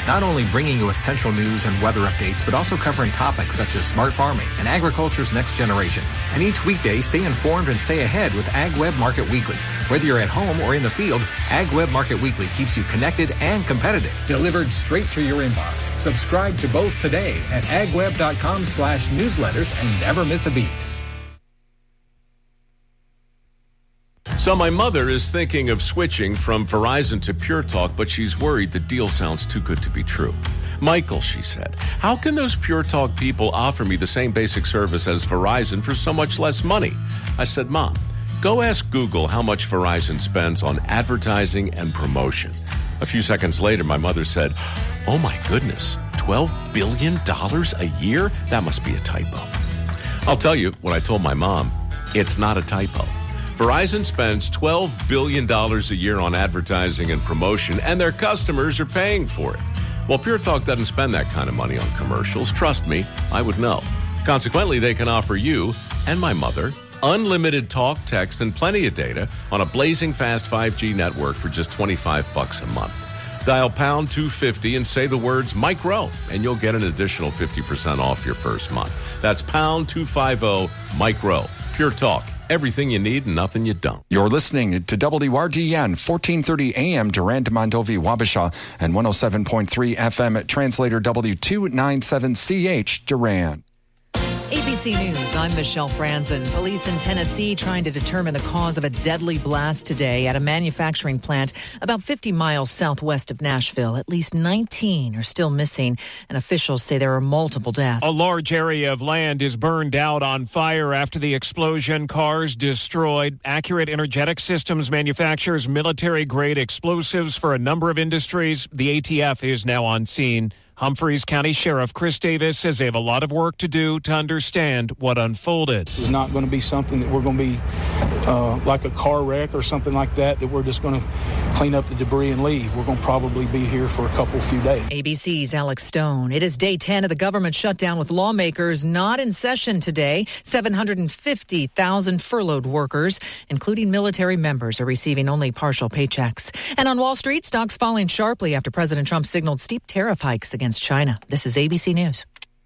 not only bringing you essential news and weather updates, but also covering topics such as smart farming and agriculture's next generation. And each weekday, stay informed and stay ahead with AgWeb Market Weekly. Whether you're at home or in the field, AgWeb Market Weekly keeps you connected and competitive. Delivered straight to your inbox. Subscribe to both today at agweb.com/newsletters and never miss a beat. So my mother is thinking of switching from Verizon to Pure Talk, but she's worried the deal sounds too good to be true. Michael, she said, how can those Pure Talk people offer me the same basic service as Verizon for so much less money? I said, Mom, go ask Google how much Verizon spends on advertising and promotion. A few seconds later, my mother said, oh my goodness, $12 billion a year? That must be a typo. I'll tell you, when I told my mom, it's not a typo. Verizon spends $12 billion a year on advertising and promotion, and their customers are paying for it. Well, Pure Talk doesn't spend that kind of money on commercials. Trust me, I would know. Consequently, they can offer you and my mother unlimited talk, text, and plenty of data on a blazing fast 5G network for just $25 a month. Dial pound 250 and say the words Mike Rowe, and you'll get an additional 50% off your first month. That's pound 250 Mike Rowe. Pure Talk. Everything you need and nothing you don't. You're listening to WRDN 1430 AM Durand, Mondovi, Wabasha, and 107.3 FM at Translator W297CH Durand. ABC News, I'm Michelle Franzen. Police in Tennessee trying to determine the cause of a deadly blast today at a manufacturing plant about 50 miles southwest of Nashville. At least 19 are still missing, and officials say there are multiple deaths. A large area of land is burned out on fire after the explosion. Cars destroyed. Accurate Energetic Systems manufactures military-grade explosives for a number of industries. The ATF is now on scene. Humphreys County Sheriff Chris Davis says they have a lot of work to do to understand what unfolded. This is not going to be something that we're going to be like a car wreck or something like that we're just going to clean up the debris and leave. We're going to probably be here for a few days. ABC's Alex Stone. It is day 10 of the government shutdown with lawmakers not in session today. 750,000 furloughed workers, including military members, are receiving only partial paychecks. And on Wall Street, stocks falling sharply after President Trump signaled steep tariff hikes against China. This is ABC News.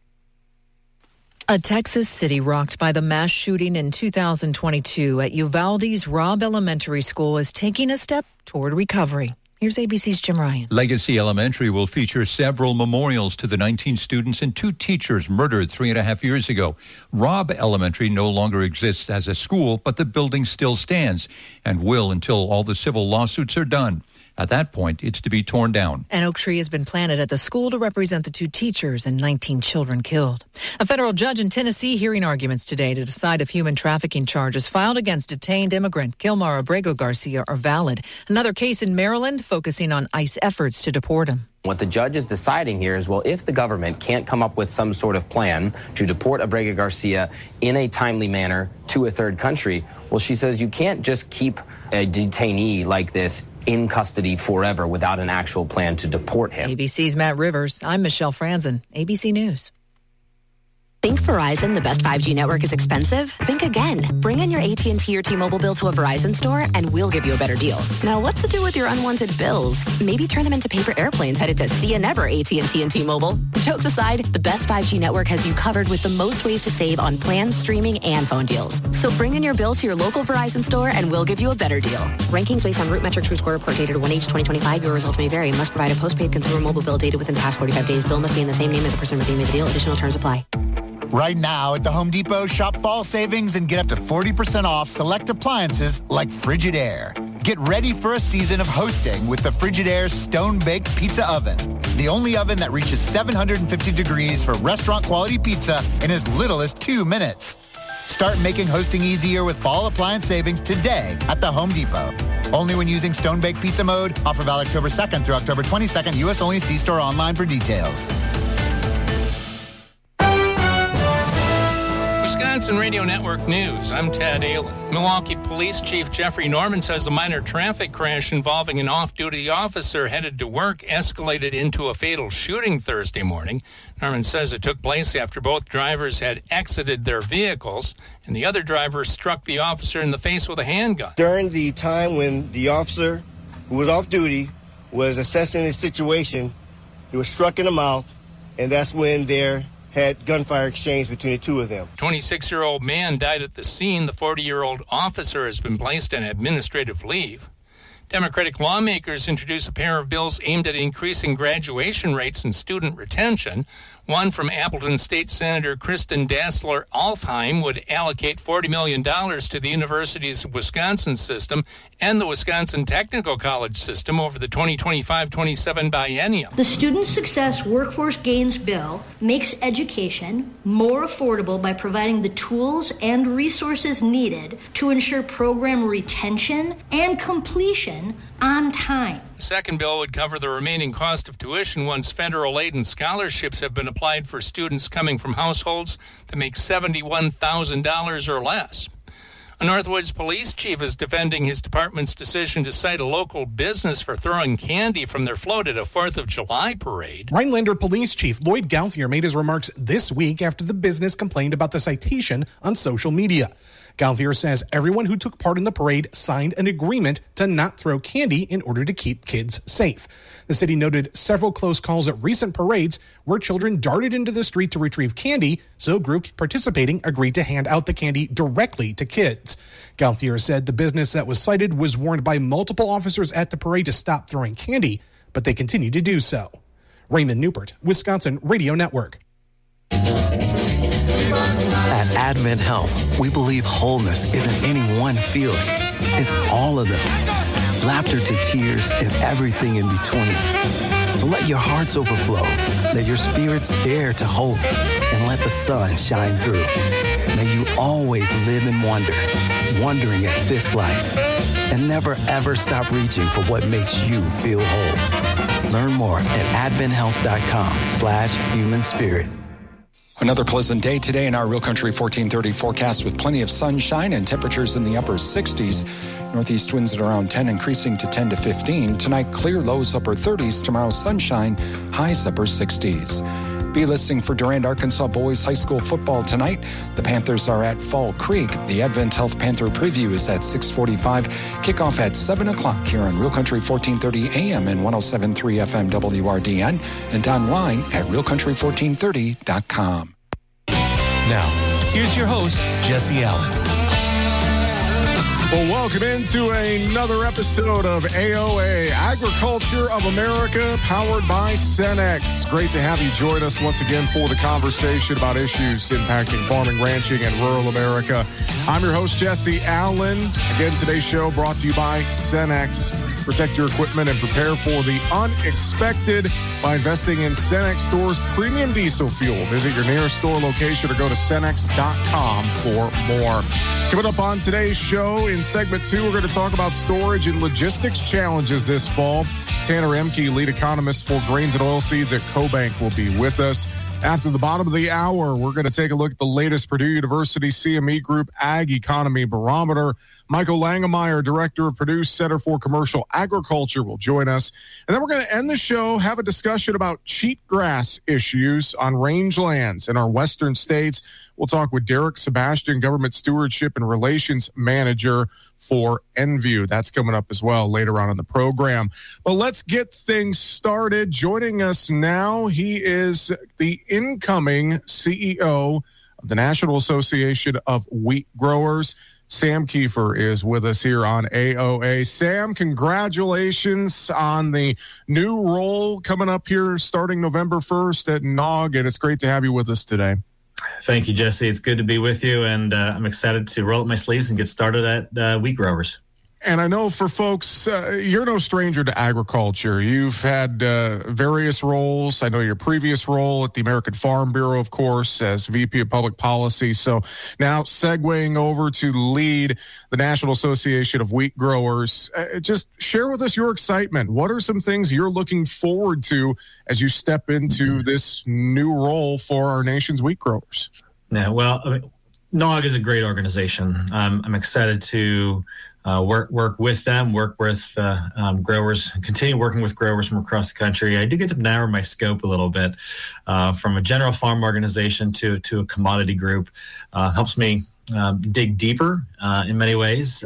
A Texas city rocked by the mass shooting in 2022 at Uvalde's Robb Elementary School is taking a step toward recovery. Here's ABC's Jim Ryan. Legacy Elementary will feature several memorials to the 19 students and 2 teachers murdered 3.5 years ago. Robb Elementary no longer exists as a school, but the building still stands and will until all the civil lawsuits are done. At that point, it's to be torn down. An oak tree has been planted at the school to represent the 2 teachers and 19 children killed. A federal judge in Tennessee hearing arguments today to decide if human trafficking charges filed against detained immigrant Kilmar Abrego Garcia are valid. Another case in Maryland focusing on ICE efforts to deport him. What the judge is deciding here is, well, if the government can't come up with some sort of plan to deport Abrego Garcia in a timely manner to a third country, well, she says you can't just keep a detainee like this in custody forever without an actual plan to deport him. ABC's Matt Rivers. I'm Michelle Franzen, ABC News. Think Verizon, the best 5G network, is expensive? Think again. Bring in your AT&T or T-Mobile bill to a Verizon store and we'll give you a better deal. Now, what to do with your unwanted bills? Maybe turn them into paper airplanes headed to See Ya Never AT&T and T-Mobile. Jokes aside, the best 5G network has you covered with the most ways to save on plans, streaming, and phone deals. So bring in your bill to your local Verizon store and we'll give you a better deal. Rankings based on Root Metrics True Score Report dated 1H2025. Your results may vary. Must provide a postpaid consumer mobile bill dated within the past 45 days. Bill must be in the same name as the person redeeming the deal. Additional terms apply. Right now at the Home Depot, shop fall savings and get up to 40% off select appliances like Frigidaire. Get ready for a season of hosting with the Frigidaire Stone-Baked Pizza Oven. The only oven that reaches 750 degrees for restaurant-quality pizza in as little as 2 minutes. Start making hosting easier with fall appliance savings today at the Home Depot. Only when using Stone-Baked Pizza mode. Offer valid October 2nd through October 22nd. U.S. only. See store online for details. Wisconsin Radio Network News, I'm Ted Allen. Milwaukee Police Chief Jeffrey Norman says a minor traffic crash involving an off-duty officer headed to work escalated into a fatal shooting Thursday morning. Norman says it took place after both drivers had exited their vehicles, and the other driver struck the officer in the face with a handgun. During the time when the officer who was off duty was assessing the situation, He was struck in the mouth, and that's when there had gunfire exchange between the two of them. 26-year-old man died at the scene. The 40-year-old officer has been placed on administrative leave. Democratic lawmakers introduced a pair of bills aimed at increasing graduation rates and student retention. One from Appleton State Senator Kristen Dassler-Alfheim would allocate $40 million to the Universities of Wisconsin system and the Wisconsin Technical College system over the 2025-27 biennium. The Student Success Workforce Gains Bill makes education more affordable by providing the tools and resources needed to ensure program retention and completion on time. The second bill would cover the remaining cost of tuition once federal aid and scholarships have been applied for students coming from households that make $71,000 or less. A Northwoods police chief is defending his department's decision to cite a local business for throwing candy from their float at a 4th of July parade. Rhinelander Police Chief Lloyd Gauthier made his remarks this week after the business complained about the citation on social media. Gauthier says everyone who took part in the parade signed an agreement to not throw candy in order to keep kids safe. The city noted several close calls at recent parades where children darted into the street to retrieve candy, so groups participating agreed to hand out the candy directly to kids. Gauthier said the business that was cited was warned by multiple officers at the parade to stop throwing candy, but they continued to do so. Raymond Newport, Wisconsin Radio Network. At Advent Health, we believe wholeness isn't any one feeling. It's all of them. Laughter to tears and everything in between. So let your hearts overflow. Let your spirits dare to hope. And let the sun shine through. May you always live in wonder, wondering at this life. And never ever stop reaching for what makes you feel whole. Learn more at adventhealth.com/human spirit. Another pleasant day today in our Real Country 1430 forecast with plenty of sunshine and temperatures in the upper 60s. Northeast winds at around 10, increasing to 10 to 15. Tonight, clear lows upper 30s. Tomorrow, sunshine, highs upper 60s. Be listening for Durand, Arkansas boys high school football tonight. The Panthers are at Fall Creek. The Advent Health Panther preview is at 6:45. Kickoff at 7 o'clock here on Real Country 1430 AM and 107.3 FM WRDN and online at realcountry1430.com. Now, here's your host, Jesse Allen. Well, welcome into another episode of AOA, Agriculture of America, powered by Cenex. Great to have you join us once again for the conversation about issues impacting farming, ranching, and rural America. I'm your host, Jesse Allen. Again, today's show brought to you by Cenex. Protect your equipment and prepare for the unexpected by investing in Cenex Store's premium diesel fuel. Visit your nearest store location or go to Cenex.com for more. Coming up on today's show, in segment 2, we're going to talk about storage and logistics challenges this fall. Tanner Emke, lead economist for grains and oilseeds at CoBank, will be with us. After the bottom of the hour, we're going to take a look at the latest Purdue University CME Group Ag Economy Barometer. Michael Langemeyer, director of Purdue's Center for Commercial Agriculture, will join us. And then we're going to end the show, have a discussion about cheatgrass issues on rangelands in our western states. We'll talk with Derek Sebastian, Government Stewardship and Relations Manager for Enview. That's coming up as well later on in the program. But let's get things started. Joining us now, he is the incoming CEO of the National Association of Wheat Growers. Sam Kiefer is with us here on AOA. Sam, congratulations on the new role coming up here starting November 1st at NAWG, and it's great to have you with us today. Thank you, Jesse. It's good to be with you, and I'm excited to roll up my sleeves and get started at Wheat Growers. And I know for folks, you're no stranger to agriculture. You've had various roles. I know your previous role at the American Farm Bureau, of course, as VP of Public Policy. So now segueing over to lead the National Association of Wheat Growers. Just share with us your excitement. What are some things you're looking forward to as you step into this new role for our nation's wheat growers? Yeah, well, NAWG is a great organization. I'm excited to work with them, work with growers, continue working with growers from across the country. I do get to narrow my scope a little bit from a general farm organization to a commodity group. Helps me dig deeper in many ways.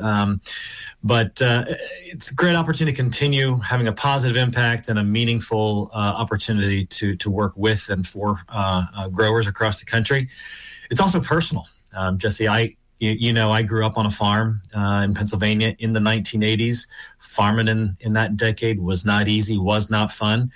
But it's a great opportunity to continue having a positive impact and a meaningful opportunity to work with and for growers across the country. It's also personal. Jesse, I grew up on a farm in Pennsylvania in the 1980s. Farming in that decade was not easy, was not fun.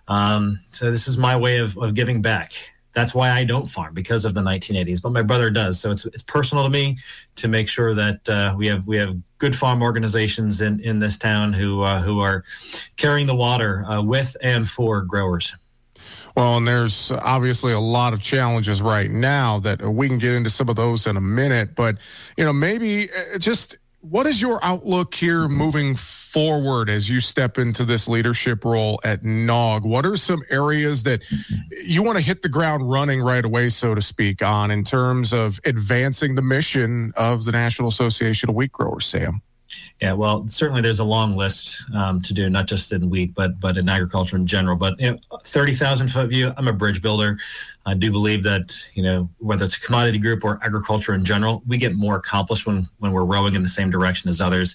So this is my way of giving back. That's why I don't farm, because of the 1980s, but my brother does. So it's personal to me to make sure that we have good farm organizations in this town who are carrying the water with and for growers. Well, and there's obviously a lot of challenges right now that we can get into some of those in a minute, but maybe just what is your outlook here moving forward as you step into this leadership role at NOG? What are some areas that you want to hit the ground running right away, so to speak, on in terms of advancing the mission of the National Association of Wheat Growers, Sam? Yeah, well, certainly there's a long list to do, not just in wheat, but in agriculture in general. But 30,000-foot view, I'm a bridge builder. I do believe that, whether it's a commodity group or agriculture in general, we get more accomplished when we're rowing in the same direction as others.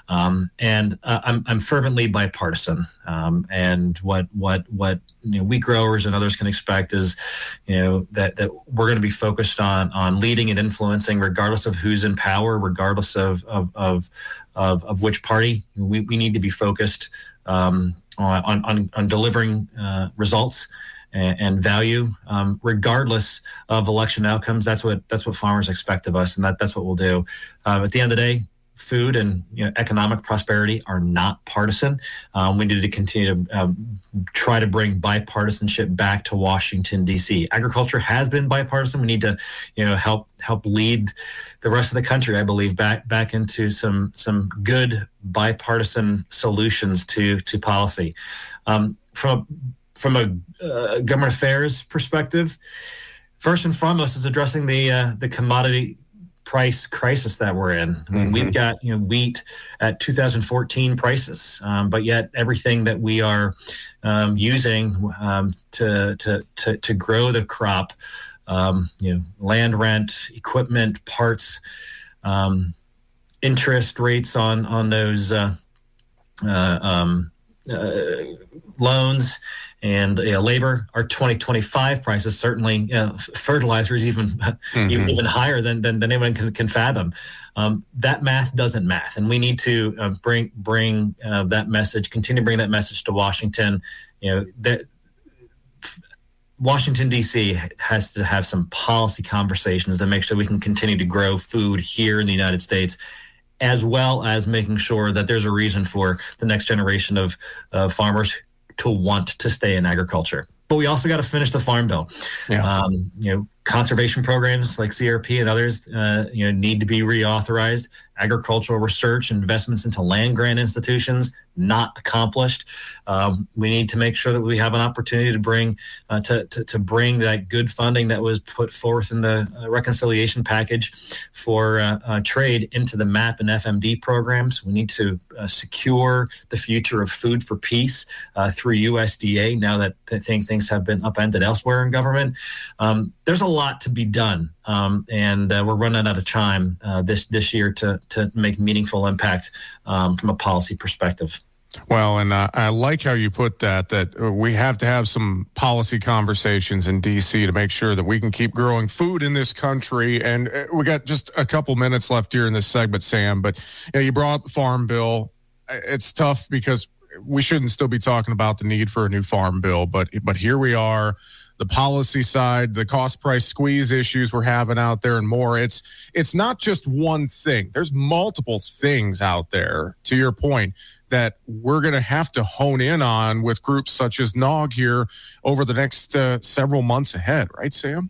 And I'm fervently bipartisan. And what wheat growers and others can expect is, that we're going to be focused on leading and influencing, regardless of who's in power, regardless of which party. We need to be focused on delivering results and value, regardless of election outcomes. That's what farmers expect of us, and that's what we'll do. At the end of the day, food and economic prosperity are not partisan. We need to continue to try to bring bipartisanship back to Washington, D.C. Agriculture has been bipartisan. We need to help lead the rest of the country, I believe, back into some good bipartisan solutions to policy. From a government affairs perspective, first and foremost is addressing the commodity price crisis that we're in. I mean, we've got wheat at 2014 prices, but yet everything that we are using to grow the crop, land rent, equipment, parts, interest rates on those loans and labor, our 2025 prices, certainly fertilizer is even higher than anyone can fathom. That math doesn't math, and we need to bring that message, continue to bring that message to Washington. That Washington, D.C. has to have some policy conversations to make sure we can continue to grow food here in the United States, as well as making sure that there's a reason for the next generation of farmers to want to stay in agriculture. But we also got to finish the Farm Bill. Yeah. Conservation programs like CRP and others, need to be reauthorized. Agricultural research, investments into land grant institutions, not accomplished. We need to make sure that we have an opportunity to bring to bring that good funding that was put forth in the reconciliation package for trade into the MAP and FMD programs. We need to secure the future of food for peace through USDA. Now that things have been upended elsewhere in government, there's a lot to be done, and we're running out of time this year to make meaningful impact from a policy perspective. Well, and I like how you put that we have to have some policy conversations in D.C. to make sure that we can keep growing food in this country. And we got just a couple minutes left here in this segment, Sam, but you brought up the Farm Bill. It's tough because we shouldn't still be talking about the need for a new Farm Bill, but here we are. The policy side, the cost price squeeze issues we're having out there and more. It's not just one thing. There's multiple things out there, to your point, that we're going to have to hone in on with groups such as NOG here over the next several months ahead. Right, Sam?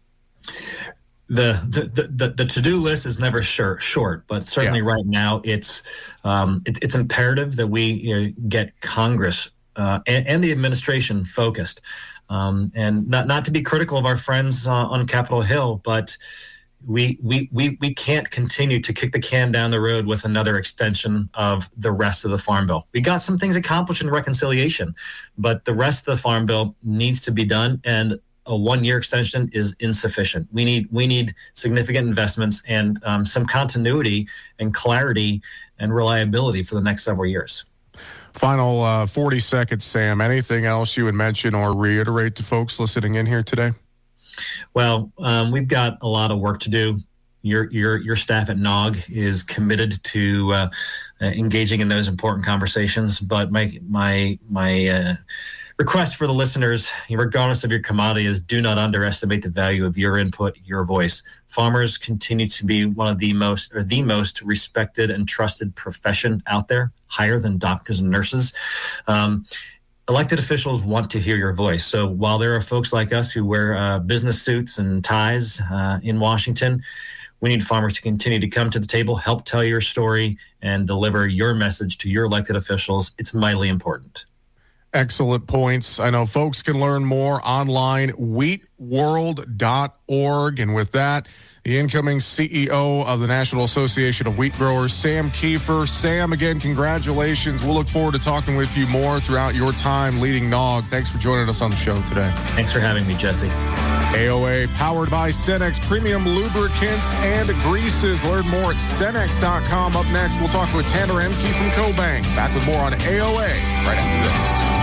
The to-do list is never short, but certainly right now it's imperative that we get Congress and the administration focused. And not to be critical of our friends on Capitol Hill, but we can't continue to kick the can down the road with another extension of the rest of the Farm Bill. We got some things accomplished in reconciliation, but the rest of the Farm Bill needs to be done, and a 1-year extension is insufficient. We need significant investments and some continuity and clarity and reliability for the next several years. Final 40 seconds, Sam. Anything else you would mention or reiterate to folks listening in here today? Well, we've got a lot of work to do. Your staff at NOG is committed to engaging in those important conversations. But my request for the listeners, regardless of your commodity, is do not underestimate the value of your input, your voice. Farmers continue to be one of the most respected and trusted profession out there, higher than doctors and nurses. Elected officials want to hear your voice. So while there are folks like us who wear business suits and ties in Washington, we need farmers to continue to come to the table, help tell your story, and deliver your message to your elected officials. It's vitally important. Excellent points. I know folks can learn more online, wheatworld.org. And with that, the incoming CEO of the National Association of Wheat Growers, Sam Kiefer. Sam, again, congratulations. We'll look forward to talking with you more throughout your time leading NOG. Thanks for joining us on the show today. Thanks for having me, Jesse. AOA, powered by Cenex Premium Lubricants and Greases. Learn more at Cenex.com. Up next, we'll talk with Tanner Emke from CoBank. Back with more on AOA right after this.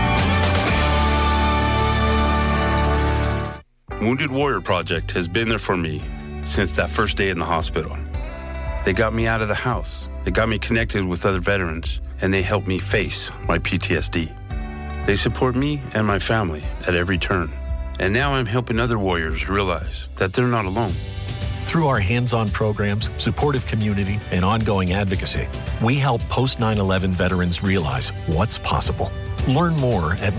Wounded Warrior Project has been there for me since that first day in the hospital. They got me out of the house. They got me connected with other veterans, and they helped me face my PTSD. They support me and my family at every turn. And now I'm helping other warriors realize that they're not alone. Through our hands-on programs, supportive community, and ongoing advocacy, we help post-9/11 veterans realize what's possible. Learn more at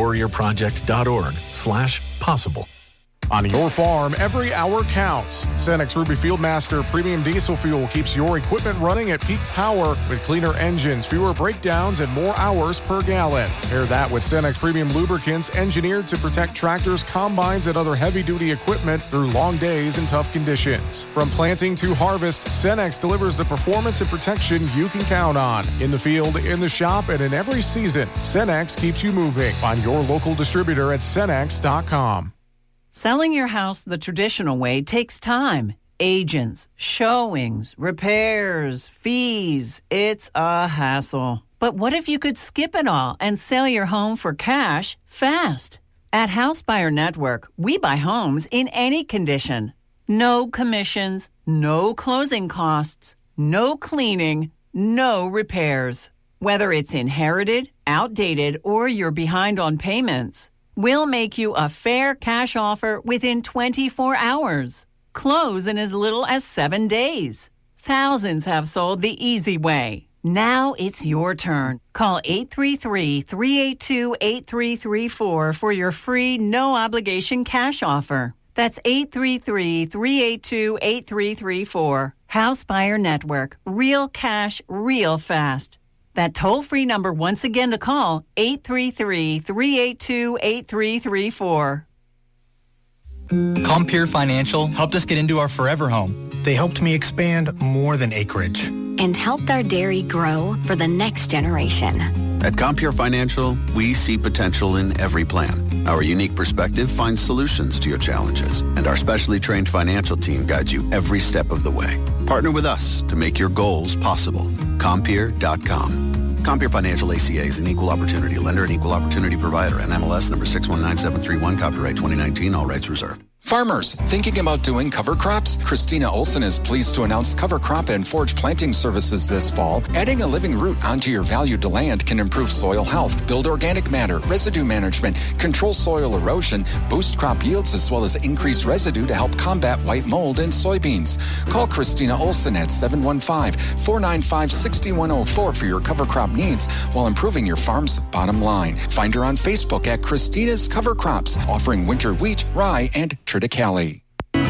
woundedwarriorproject.org/possible. On your farm, every hour counts. Cenex Ruby Fieldmaster Premium Diesel Fuel keeps your equipment running at peak power with cleaner engines, fewer breakdowns, and more hours per gallon. Pair that with Cenex Premium Lubricants, engineered to protect tractors, combines, and other heavy-duty equipment through long days and tough conditions. From planting to harvest, Cenex delivers the performance and protection you can count on. In the field, in the shop, and in every season, Cenex keeps you moving. Find your local distributor at Cenex.com. Selling your house the traditional way takes time. Agents, showings, repairs, fees. It's a hassle. But what if you could skip it all and sell your home for cash fast? At House Buyer Network, we buy homes in any condition. No commissions, no closing costs, no cleaning, no repairs. Whether it's inherited, outdated, or you're behind on payments, we'll make you a fair cash offer within 24 hours. Close in as little as 7 days. Thousands have sold the easy way. Now it's your turn. Call 833-382-8334 for your free, no-obligation cash offer. That's 833-382-8334. House Buyer Network. Real cash, real fast. That toll-free number once again to call, 833-382-8334. Compeer Financial helped us get into our forever home. They helped me expand more than acreage. And helped our dairy grow for the next generation. At Compeer Financial, we see potential in every plan. Our unique perspective finds solutions to your challenges, and our specially trained financial team guides you every step of the way. Partner with us to make your goals possible. Compeer.com. Compeer Financial ACA is an equal opportunity lender and equal opportunity provider. NMLS number 619731, copyright 2019, all rights reserved. Farmers thinking about doing cover crops? Christina Olson is pleased to announce cover crop and forage planting services this fall. Adding a living root onto your valued land can improve soil health, build organic matter, residue management, control soil erosion, boost crop yields, as well as increase residue to help combat white mold in soybeans. Call Christina Olson at 715-495-6104 for your cover crop needs while improving your farm's bottom line. Find her on Facebook at Christina's Cover Crops, offering winter wheat, rye, and triticale.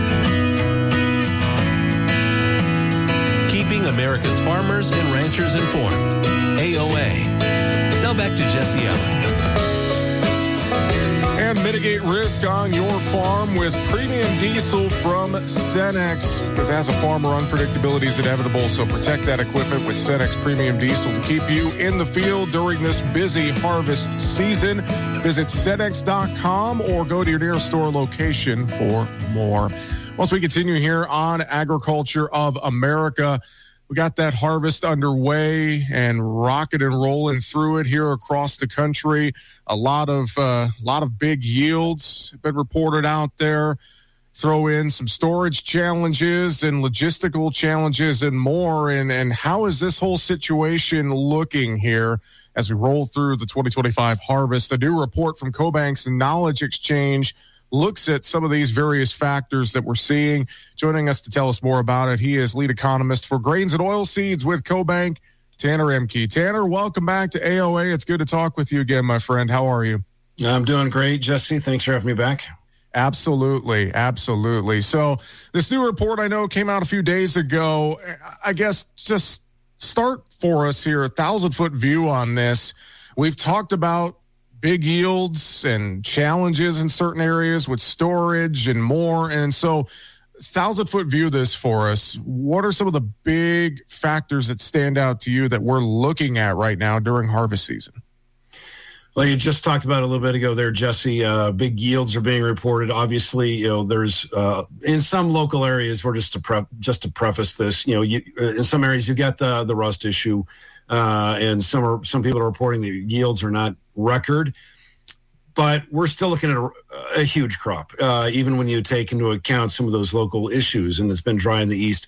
Keeping America's farmers and ranchers informed. AOA. Now back to Jesse Allen. And mitigate risk on your farm with premium diesel from Cenex. Because as a farmer, unpredictability is inevitable, so protect that equipment with Cenex Premium Diesel to keep you in the field during this busy harvest season. Visit Cenex.com or go to your nearest store location for more. Once we continue here on Agriculture of America, we got that harvest underway and rocking and rolling through it here across the country. A lot of big yields have been reported out there. Throw in some storage challenges and logistical challenges and more. And how is this whole situation looking here as we roll through the 2025 harvest? A new report from CoBank's Knowledge Exchange looks at some of these various factors that we're seeing. Joining us to tell us more about it, he is lead economist for grains and oilseeds with CoBank, Tanner Ehmke. Tanner, welcome back to AOA. It's good to talk with you again, my friend. How are you? I'm doing great, Jesse. Thanks for having me back. Absolutely. So this new report I know came out a few days ago. I guess just start for us here, 1,000-foot view on this. We've talked about big yields and challenges in certain areas with storage and more. And so 1,000-foot view this for us. What are some of the big factors that stand out to you that we're looking at right now during harvest season? Well, you just talked about it a little bit ago there, Jesse. Big yields are being reported. Obviously, there's in some local areas, we're just to preface this, in some areas you got the rust issue, and some people are reporting the yields are not record, but we're still looking at a huge crop, even when you take into account some of those local issues, and it's been dry in the east.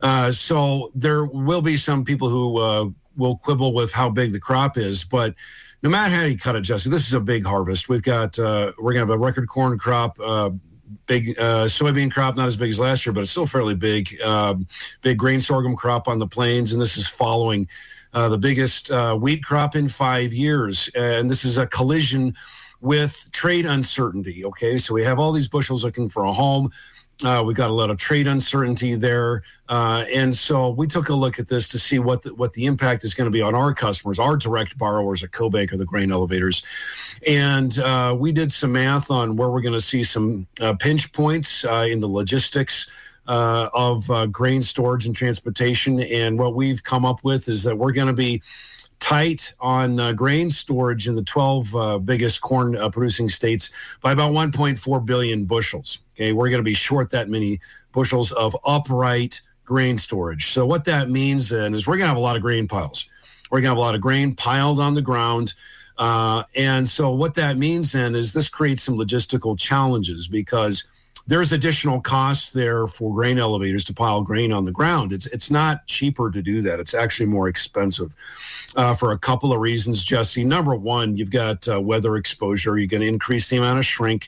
So there will be some people who will quibble with how big the crop is, but no matter how you cut it, Jesse, this is a big harvest. We're going to have a record corn crop, big soybean crop, not as big as last year, but it's still fairly big. Big grain sorghum crop on the plains, and this is following the biggest wheat crop in 5 years. And this is a collision with trade uncertainty, okay? So we have all these bushels looking for a home. We've got a lot of trade uncertainty there. And so we took a look at this to see what the impact is going to be on our customers, our direct borrowers at CoBank or the grain elevators. And we did some math on where we're going to see some pinch points in the logistics of grain storage and transportation. And what we've come up with is that we're going to be tight on grain storage in the 12 biggest corn producing states by about 1.4 billion bushels. Okay, we're going to be short that many bushels of upright grain storage. So what that means then is we're going to have a lot of grain piles. We're going to have a lot of grain piled on the ground. And so what that means then is this creates some logistical challenges because there's additional costs there for grain elevators to pile grain on the ground. It's not cheaper to do that. It's actually more expensive for a couple of reasons, Jesse. Number one, you've got weather exposure. You're going to increase the amount of shrink.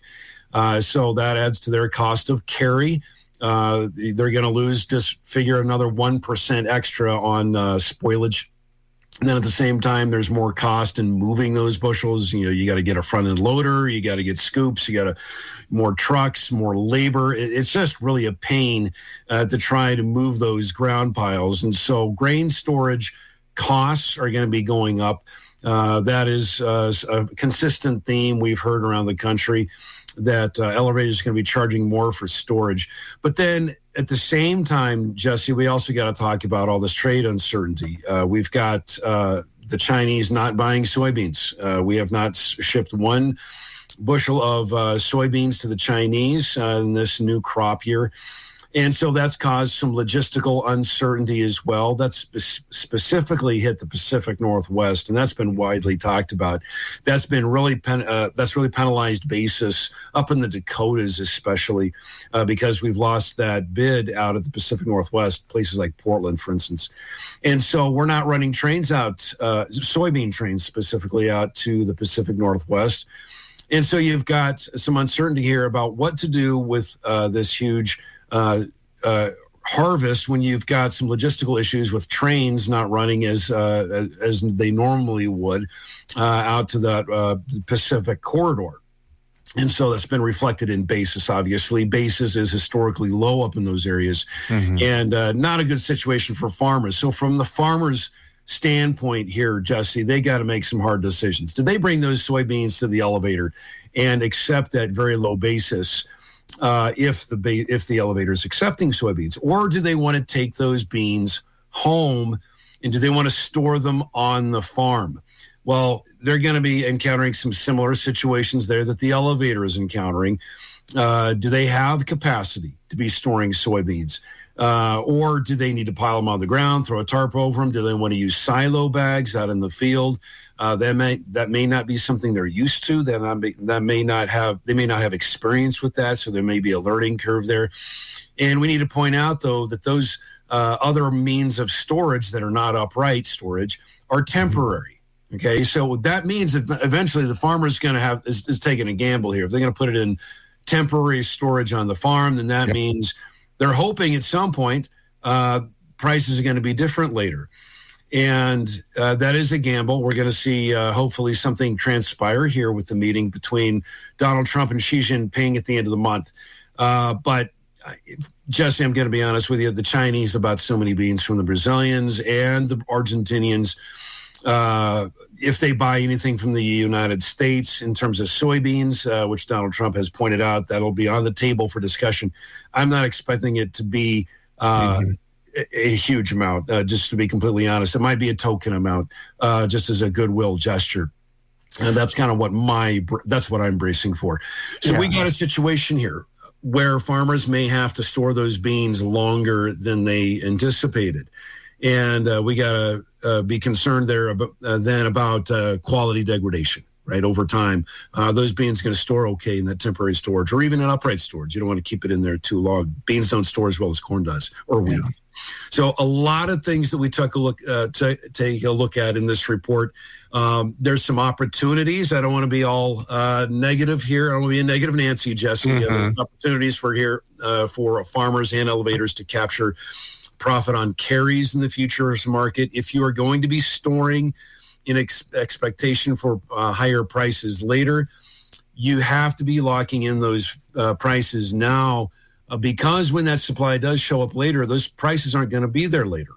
So that adds to their cost of carry. They're going to lose, just figure another 1% extra on spoilage. And then at the same time, there's more cost in moving those bushels. You got to get a front end loader, you got to get scoops, you got more trucks, more labor. It's just really a pain to try to move those ground piles. And so grain storage costs are going to be going up. That is a consistent theme we've heard around the country, that elevators are going to be charging more for storage. But then at the same time, Jesse, we also got to talk about all this trade uncertainty. We've got the Chinese not buying soybeans. We have not shipped one bushel of soybeans to the Chinese in this new crop year. And so that's caused some logistical uncertainty as well. That's specifically hit the Pacific Northwest, and that's been widely talked about. That's been really penalized basis up in the Dakotas, especially because we've lost that bid out at the Pacific Northwest, places like Portland, for instance. And so we're not running trains out, soybean trains specifically out to the Pacific Northwest. And so you've got some uncertainty here about what to do with this huge harvest when you've got some logistical issues with trains not running as they normally would out to that Pacific corridor. And so that's been reflected in basis, obviously. Basis is historically low up in those areas, and not a good situation for farmers. So from the farmers' standpoint here, Jesse, they got to make some hard decisions. Did they bring those soybeans to the elevator and accept that very low basis if the elevator is accepting soybeans? Or do they want to take those beans home, and do they want to store them on the farm? Well, they're going to be encountering some similar situations there that the elevator is encountering. Do they have capacity to be storing soybeans? Or do they need to pile them on the ground, throw a tarp over them? Do they want to use silo bags out in the field? That may not be something they're used to. They may not have experience with that, so there may be a learning curve there. And we need to point out, though, that those other means of storage that are not upright storage are temporary. Okay, so that means that eventually the farmer is going to is taking a gamble here. If they're going to put it in temporary storage on the farm, then that means they're hoping at some point prices are going to be different later. And that is a gamble. We're going to see hopefully something transpire here with the meeting between Donald Trump and Xi Jinping at the end of the month. But Jesse, I'm going to be honest with you, the Chinese about so many beans from the Brazilians and the Argentinians. If they buy anything from the United States in terms of soybeans, which Donald Trump has pointed out, that'll be on the table for discussion. I'm not expecting it to be a huge amount, just to be completely honest. It might be a token amount, just as a goodwill gesture. And that's kind of that's what I'm bracing for. So we got a situation here where farmers may have to store those beans longer than they anticipated. And we got to be concerned there about quality degradation, right? Over time, those beans going to store okay in that temporary storage or even in upright storage. You don't want to keep it in there too long. Beans don't store as well as corn does or wheat. Yeah. So a lot of things that we take a look at in this report. There's some opportunities. I don't want to be all negative here. I don't want to be a negative Nancy, Jesse. There's opportunities for farmers and elevators to capture profit on carries in the futures market. If you are going to be storing in expectation for higher prices later, you have to be locking in those prices now, because when that supply does show up later, those prices aren't going to be there later.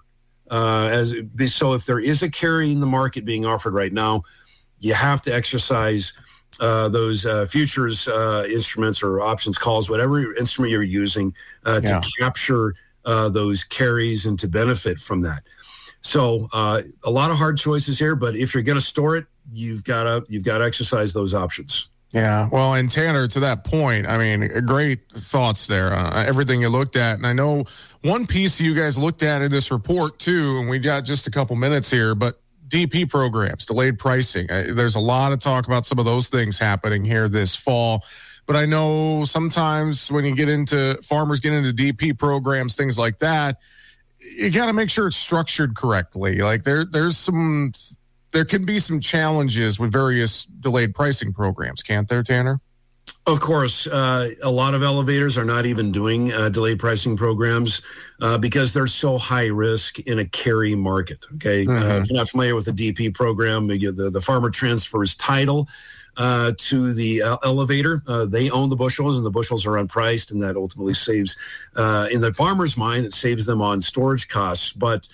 So if there is a carry in the market being offered right now, you have to exercise those futures instruments or options calls, whatever instrument you're using to capture those carries and to benefit from that. So a lot of hard choices here, but if you're going to store it, you've got to exercise those options. Yeah, well, and Tanner, to that point, I mean, great thoughts there. Everything you looked at, and I know one piece you guys looked at in this report too, and we got just a couple minutes here, but DP programs, delayed pricing. There's a lot of talk about some of those things happening here this fall. But I know sometimes when farmers get into DP programs, things like that, you got to make sure it's structured correctly. Like there can be some challenges with various delayed pricing programs, can't there, Tanner? Of course, a lot of elevators are not even doing delayed pricing programs because they're so high risk in a carry market. Okay, if you're not familiar with the DP program, the farmer transfers title to the elevator. They own the bushels, and the bushels are unpriced, and that ultimately saves, in the farmer's mind, it saves them on storage costs. But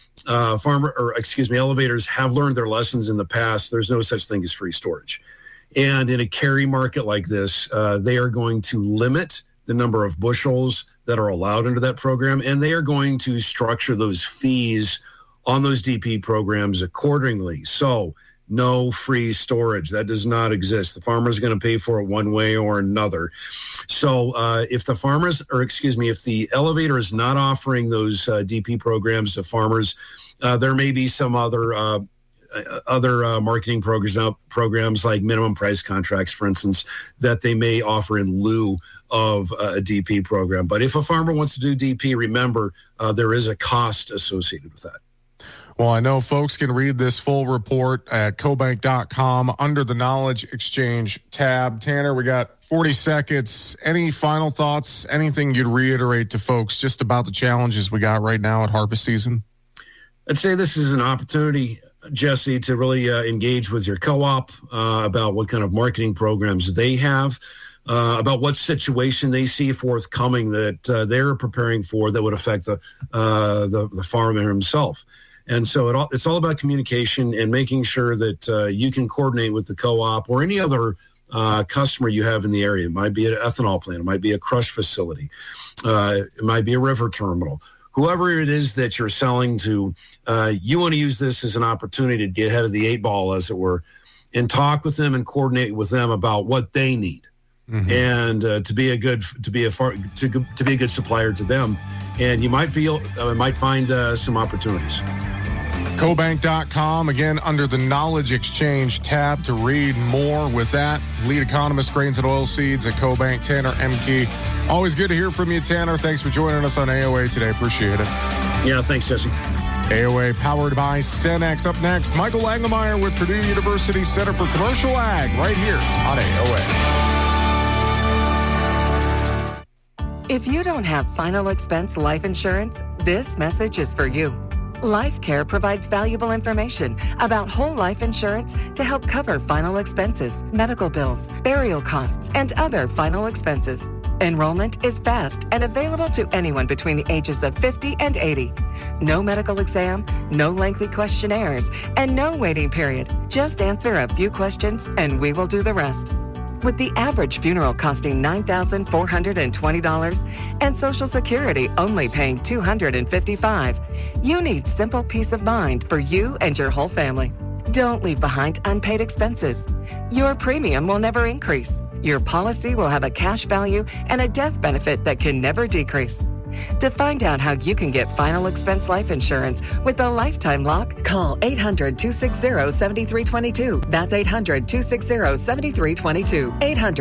elevators have learned their lessons in the past. There's no such thing as free storage. And in a carry market like this, they are going to limit the number of bushels that are allowed into that program, and they are going to structure those fees on those DP programs accordingly. So no free storage. That does not exist. The farmer is going to pay for it one way or another. So if the elevator is not offering those DP programs to farmers, there may be some other marketing programs like minimum price contracts, for instance, that they may offer in lieu of a DP program. But if a farmer wants to do DP, remember, there is a cost associated with that. Well, I know folks can read this full report at cobank.com under the Knowledge Exchange tab. Tanner, we got 40 seconds. Any final thoughts, anything you'd reiterate to folks just about the challenges we got right now at harvest season? I'd say this is an opportunity, Jesse, to really engage with your co-op about what kind of marketing programs they have, about what situation they see forthcoming that they're preparing for that would affect the farmer himself. And so it's all about communication and making sure that you can coordinate with the co-op or any other customer you have in the area. It might be an ethanol plant. It might be a crush facility. It might be a river terminal. Whoever it is that you're selling to, you want to use this as an opportunity to get ahead of the 8 ball, as it were, and talk with them and coordinate with them about what they need, and to be a good supplier to them. And you might find some opportunities. CoBank.com, again, under the Knowledge Exchange tab to read more with that. Lead economist, grains and oilseeds at CoBank, Tanner Emke. Always good to hear from you, Tanner. Thanks for joining us on AOA today. Appreciate it. Yeah, thanks, Jesse. AOA powered by Cenex. Up next, Michael Langemeyer with Purdue University Center for Commercial Ag right here on AOA. If you don't have final expense life insurance, this message is for you. LifeCare provides valuable information about whole life insurance to help cover final expenses, medical bills, burial costs, and other final expenses. Enrollment is fast and available to anyone between the ages of 50 and 80. No medical exam, no lengthy questionnaires, and no waiting period. Just answer a few questions and we will do the rest. With the average funeral costing $9,420 and Social Security only paying $255, you need simple peace of mind for you and your whole family. Don't leave behind unpaid expenses. Your premium will never increase. Your policy will have a cash value and a death benefit that can never decrease. To find out how you can get final expense life insurance with a lifetime lock, call 800-260-7322. That's 800-260-7322.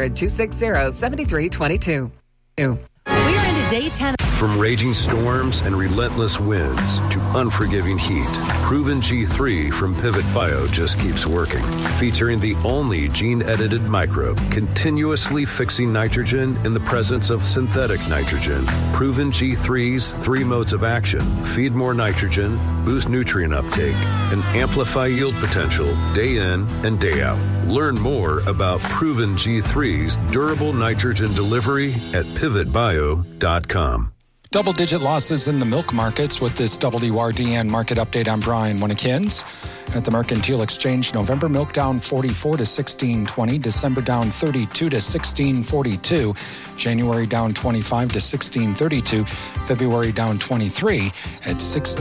800-260-7322. We're into day 10. From raging storms and relentless winds to unforgiving heat, Proven G3 from Pivot Bio just keeps working. Featuring the only gene-edited microbe continuously fixing nitrogen in the presence of synthetic nitrogen. Proven G3's 3 modes of action: feed more nitrogen, boost nutrient uptake, and amplify yield potential day in and day out. Learn more about Proven G3's durable nitrogen delivery at pivotbio.com. Double-digit losses in the milk markets with this WRDN market update. I'm Brian Winnekins. At the Mercantile Exchange, November milk down 44 to 16.20, December down 32 to 16.42, January down 25 to 16.32, February down 23 at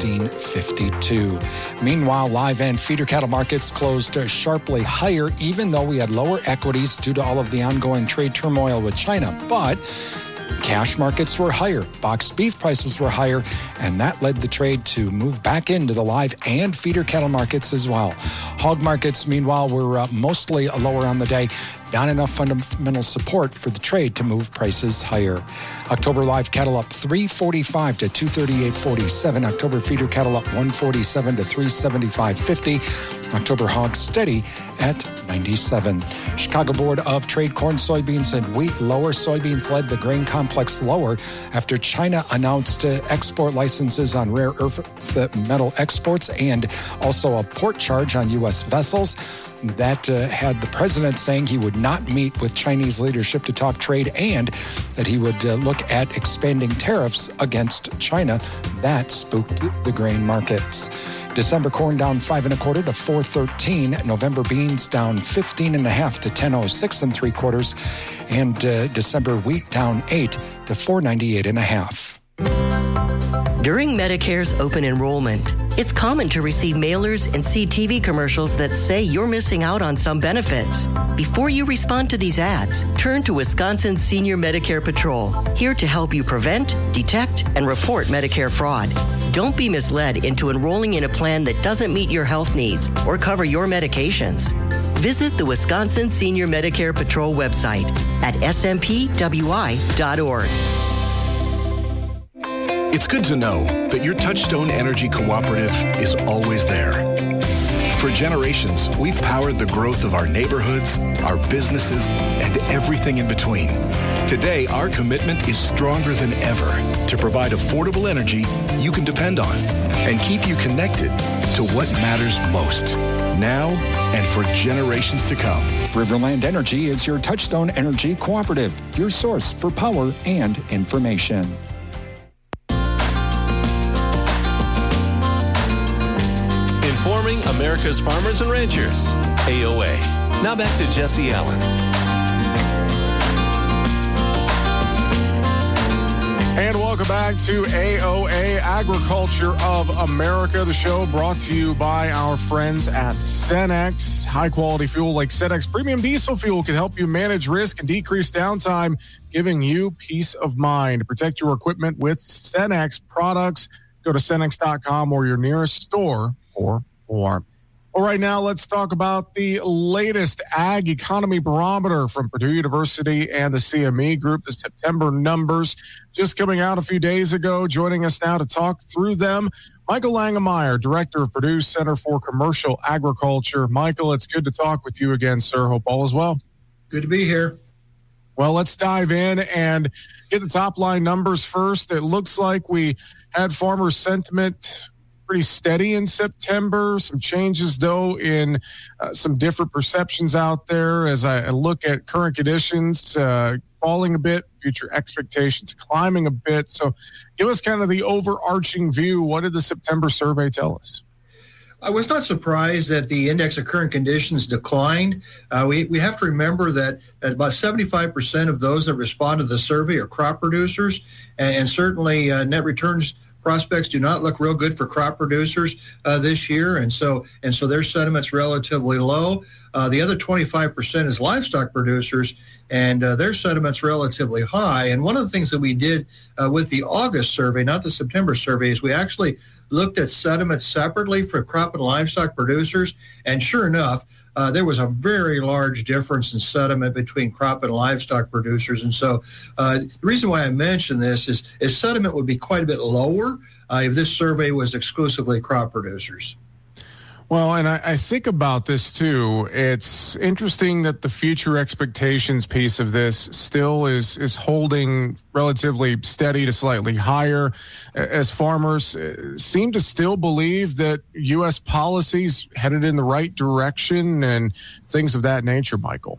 16.52. Meanwhile, live and feeder cattle markets closed sharply higher, even though we had lower equities due to all of the ongoing trade turmoil with China. But cash markets were higher, boxed beef prices were higher, and that led the trade to move back into the live and feeder cattle markets as well. Hog markets, meanwhile, were mostly lower on the day. Not enough fundamental support for the trade to move prices higher. October live cattle up 345 to 238.47. October feeder cattle up 147 to 375.50. October hogs steady at 97. Chicago Board of Trade corn, soybeans, and wheat lower. Soybeans led the grain complex lower after China announced export licenses on rare earth metal exports and also a port charge on U.S. vessels. That had the president saying he would not meet with Chinese leadership to talk trade and that he would look at expanding tariffs against China. That spooked the grain markets. December corn down 5 1/4 to 4.13. November beans down 15 1/2 to 10.06 3/4. And December wheat down 8 to 4.98 1/2. During Medicare's open enrollment, it's common to receive mailers and see TV commercials that say you're missing out on some benefits. Before you respond to these ads, turn to Wisconsin Senior Medicare Patrol, here to help you prevent, detect, and report Medicare fraud. Don't be misled into enrolling in a plan that doesn't meet your health needs or cover your medications. Visit the Wisconsin Senior Medicare Patrol website at smpwi.org. It's good to know that your Touchstone Energy Cooperative is always there. For generations, we've powered the growth of our neighborhoods, our businesses, and everything in between. Today, our commitment is stronger than ever to provide affordable energy you can depend on and keep you connected to what matters most, now and for generations to come. Riverland Energy is your Touchstone Energy Cooperative, your source for power and information. Informing America's farmers and ranchers. AOA. Now back to Jesse Allen. back to AOA, Agriculture of America, the show brought to you by our friends at Cenex. High-quality fuel like Cenex Premium Diesel Fuel can help you manage risk and decrease downtime, giving you peace of mind. Protect your equipment with Cenex products. Go to Cenex.com or your nearest store for more. Well, right now, let's talk about the latest Ag Economy Barometer from Purdue University and the CME Group. The September numbers just coming out a few days ago. Joining us now to talk through them, Michael Langemeyer, Director of Purdue's Center for Commercial Agriculture. Michael, it's good to talk with you again, sir. Hope all is well. Good to be here. Well, let's dive in and get the top line numbers first. It looks like we had farmer sentiment pretty steady in September. Some changes, though, in some different perceptions out there as I look at current conditions falling a bit, future expectations climbing a bit. So give us kind of the overarching view. What did the September survey tell us? I was not surprised that the index of current conditions declined. We have to remember that about 75% of those that respond to the survey are crop producers, and certainly net returns prospects do not look real good for crop producers this year, and so their sentiment's relatively low. The other 25% is livestock producers, and their sentiment's relatively high. And one of the things that we did with the August survey, not the September survey, is we actually looked at sentiment separately for crop and livestock producers, and sure enough, there was a very large difference in sentiment between crop and livestock producers. And so the reason why I mention this is sentiment would be quite a bit lower if this survey was exclusively crop producers. Well, and I think about this too. It's interesting that the future expectations piece of this still is holding relatively steady to slightly higher, as farmers seem to still believe that U.S. policy's headed in the right direction and things of that nature, Michael.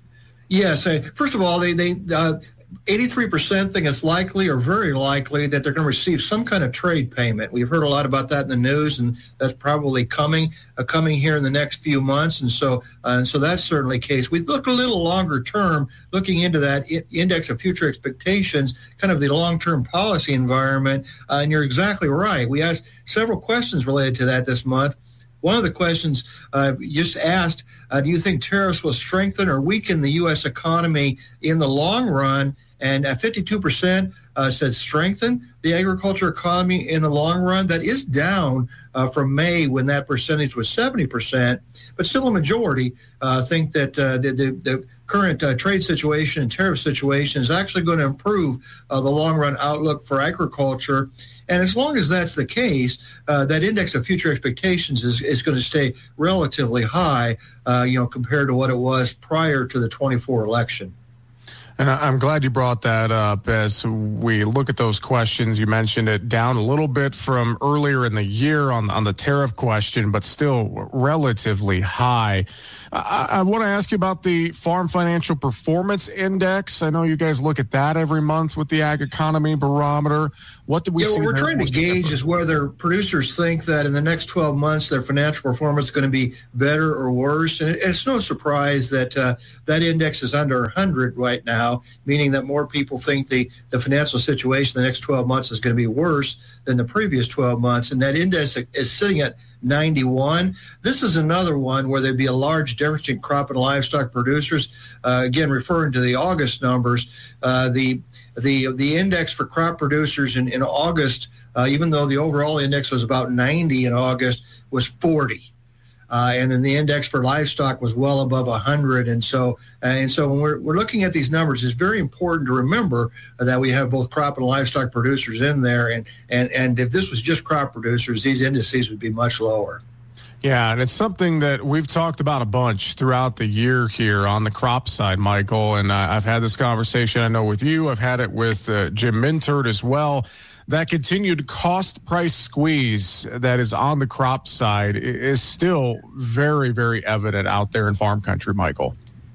Yes. First of all, they 83% think it's likely or very likely that they're going to receive some kind of trade payment. We've heard a lot about that in the news, and that's probably coming here in the next few months. And so that's certainly the case. We look a little longer term, looking into that index of future expectations, kind of the long-term policy environment. And you're exactly right. We asked several questions related to that this month. One of the questions you just asked, do you think tariffs will strengthen or weaken the U.S. economy in the long run? And 52% said strengthen the agriculture economy in the long run. That is down from May when that percentage was 70%, but still a majority think that the current trade situation and tariff situation is actually going to improve the long-run outlook for agriculture. And as long as that's the case, that index of future expectations is going to stay relatively high, compared to what it was prior to the 24 election. And I'm glad you brought that up as we look at those questions. You mentioned it down a little bit from earlier in the year on the tariff question, but still relatively high. I want to ask you about the Farm Financial Performance Index. I know you guys look at that every month with the Ag Economy Barometer. What did we see? What we're trying to gauge is whether producers think that in the next 12 months their financial performance is going to be better or worse. And it's no surprise that that index is under 100 right now, meaning that more people think the financial situation in the next 12 months is going to be worse than the previous 12 months. And that index is sitting at 91. This is another one where there'd be a large difference in crop and livestock producers. Again, referring to the August numbers, the index for crop producers in August, even though the overall index was about 90 in August, was 40. And then the index for livestock was well above 100. And so when we're looking at these numbers, it's very important to remember that we have both crop and livestock producers in there. And if this was just crop producers, these indices would be much lower. Yeah, and it's something that we've talked about a bunch throughout the year here on the crop side, Michael. And I've had this conversation, I know, with you. I've had it with Jim Mintert as well. That continued cost price squeeze that is on the crop side is still very, very evident out there in farm country, Michael.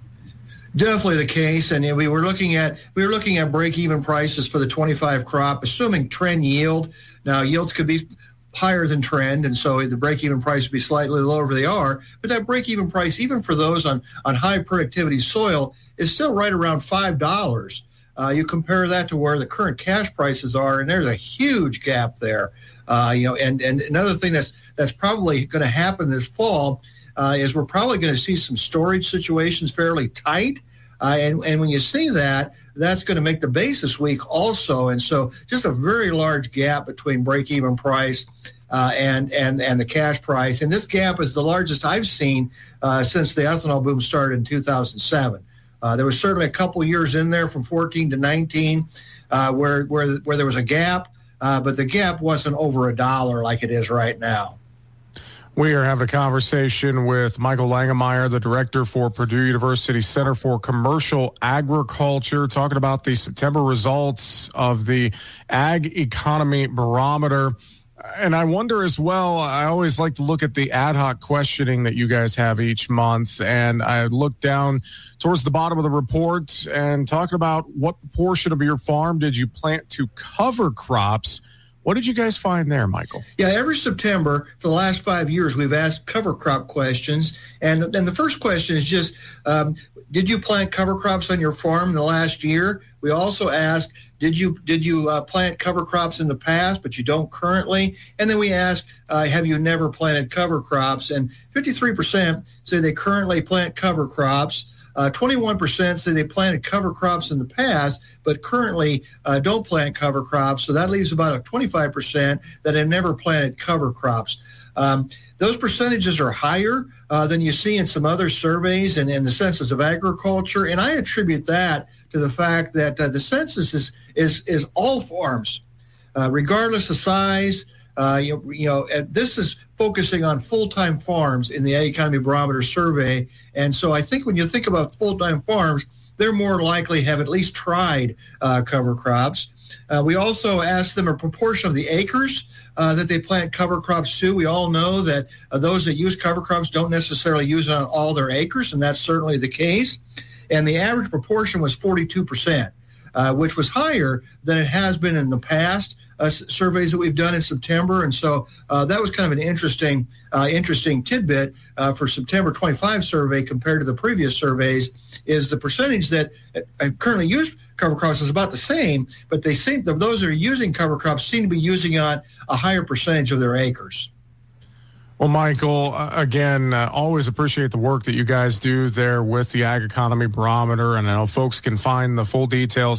Definitely the case, and we were looking at break-even prices for the 25 crop, assuming trend yield. Now yields could be higher than trend, and so the break-even price would be slightly lower than they are. But that break-even price, even for those on high productivity soil, is still right around $5. You compare that to where the current cash prices are, and there's a huge gap there. And another thing that's probably going to happen this fall is we're probably going to see some storage situations fairly tight. And when you see that, that's going to make the basis weak also. And so just a very large gap between break-even price and the cash price. And this gap is the largest I've seen since the ethanol boom started in 2007. There was certainly a couple years in there from 14 to 19 where there was a gap, but the gap wasn't over $1 like it is right now. We are having a conversation with Michael Langemeier, the director for Purdue University Center for Commercial Agriculture, talking about the September results of the Ag Economy Barometer. And I wonder as well, I always like to look at the ad hoc questioning that you guys have each month. And I looked down towards the bottom of the report and talking about what portion of your farm did you plant to cover crops. What did you guys find there, Michael? Yeah, every September for the last 5 years, we've asked cover crop questions. And the first question is just, did you plant cover crops on your farm in the last year? We also ask, did you plant cover crops in the past, but you don't currently? And then we ask, have you never planted cover crops? And 53% say they currently plant cover crops. 21% say they planted cover crops in the past, but currently don't plant cover crops. So that leaves about a 25% that have never planted cover crops. Those percentages are higher than you see in some other surveys and in the Census of Agriculture. And I attribute that to the fact that the census is all farms, regardless of size. This is focusing on full-time farms in the Ag Economy Barometer survey. And so I think when you think about full-time farms, they're more likely have at least tried cover crops. We also ask them a proportion of the acres that they plant cover crops to. We all know that those that use cover crops don't necessarily use it on all their acres, and that's certainly the case. And the average proportion was 42%, which was higher than it has been in the past surveys that we've done in September. And so that was kind of an interesting tidbit for September 25 survey compared to the previous surveys, is the percentage that currently use cover crops is about the same, but they seem those that are using cover crops seem to be using on a higher percentage of their acres. Well, Michael, again, always appreciate the work that you guys do there with the Ag Economy Barometer. And I know folks can find the full details,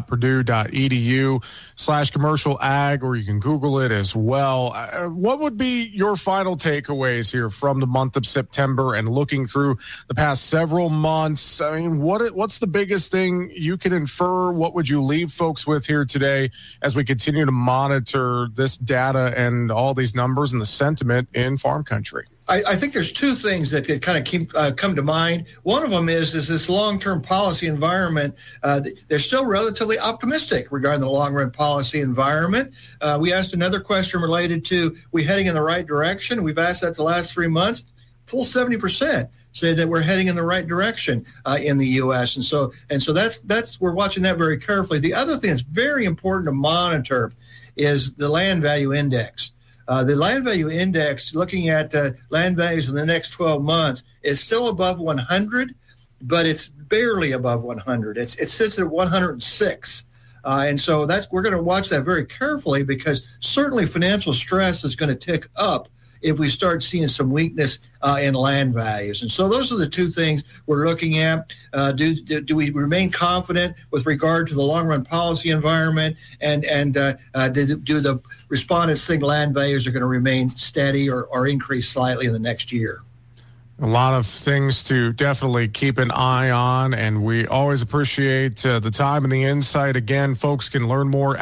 ag.purdue.edu/commercial ag, or you can Google it as well. What would be your final takeaways here from the month of September and looking through the past several months? I mean, what's the biggest thing you can infer? What would you leave folks with here today as we continue to monitor this data and all these numbers and the sentiment in farm country? I think there's two things that kind of come to mind. One of them is this long-term policy environment. They're still relatively optimistic regarding the long-run policy environment. We asked another question related to, we heading in the right direction? We've asked that the last 3 months. Full 70% say that we're heading in the right direction in the U.S. And so that's we're watching that very carefully. The other thing that's very important to monitor is the land value index. The land value index, looking at land values in the next 12 months, is still above 100, but it's barely above 100. It sits at 106. And so we're going to watch that very carefully, because certainly financial stress is going to tick up if we start seeing some weakness in land values. And so those are the two things we're looking at. Do we remain confident with regard to the long-run policy environment? And do the respondents think land values are going to remain steady or increase slightly in the next year? A lot of things to definitely keep an eye on, and we always appreciate the time and the insight. Again, folks can learn more,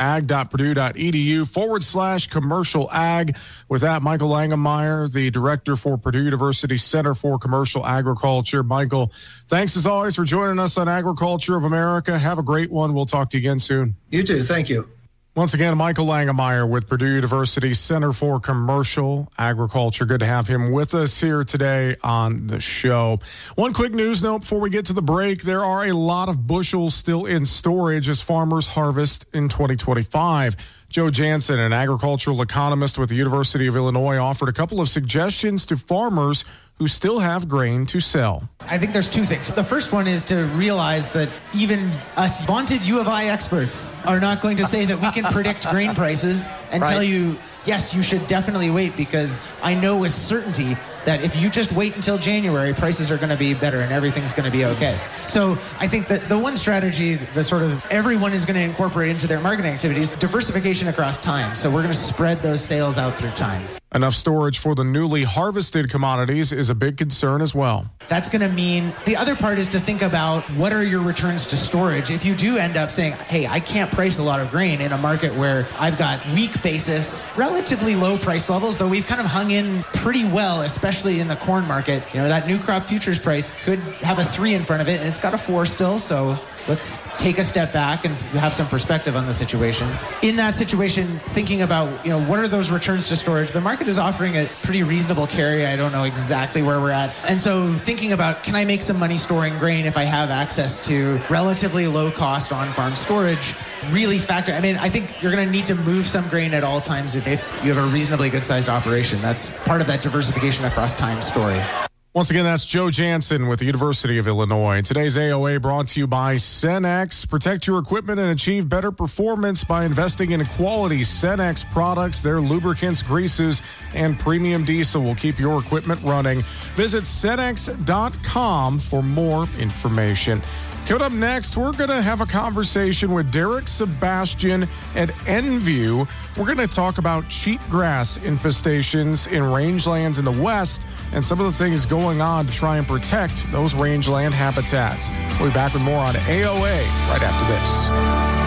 ag.purdue.edu/commercial ag. With that, Michael Langemeier, the director for Purdue University Center for Commercial Agriculture. Michael, thanks as always for joining us on Agriculture of America. Have a great one. We'll talk to you again soon. You too. Thank you. Once again, Michael Langemeier with Purdue University Center for Commercial Agriculture. Good to have him with us here today on the show. One quick news note before we get to the break. There are a lot of bushels still in storage as farmers harvest in 2025. Joe Jansen, an agricultural economist with the University of Illinois, offered a couple of suggestions to farmers who still have grain to sell. I think there's two things. The first one is to realize that even us vaunted U of I experts are not going to say that we can predict grain prices and tell you, yes, you should definitely wait, because I know with certainty that if you just wait until January, prices are going to be better and everything's going to be okay. So I think that the one strategy that sort of everyone is going to incorporate into their marketing activities, diversification across time. So we're going to spread those sales out through time. Enough storage for the newly harvested commodities is a big concern as well. That's going to mean the other part is to think about what are your returns to storage. If you do end up saying, hey, I can't price a lot of grain in a market where I've got weak basis, relatively low price levels, though we've kind of hung in pretty well, especially in the corn market. You know, that new crop futures price could have a 3 in front of it, and it's got a 4 still, so let's take a step back and have some perspective on the situation. In that situation, thinking about, you know, what are those returns to storage? The market is offering a pretty reasonable carry. I don't know exactly where we're at. And so thinking about, can I make some money storing grain if I have access to relatively low cost on-farm storage? Really factor. I mean, I think you're going to need to move some grain at all times if you have a reasonably good-sized operation. That's part of that diversification across time story. Once again, that's Joe Jansen with the University of Illinois. Today's AOA brought to you by Cenex. Protect your equipment and achieve better performance by investing in quality Cenex products. Their lubricants, greases, and premium diesel will keep your equipment running. Visit Cenex.com for more information. Coming up next, we're going to have a conversation with Derek Sebastian at Enview. We're going to talk about cheatgrass infestations in rangelands in the West and some of the things going on to try and protect those rangeland habitats. We'll be back with more on AOA right after this.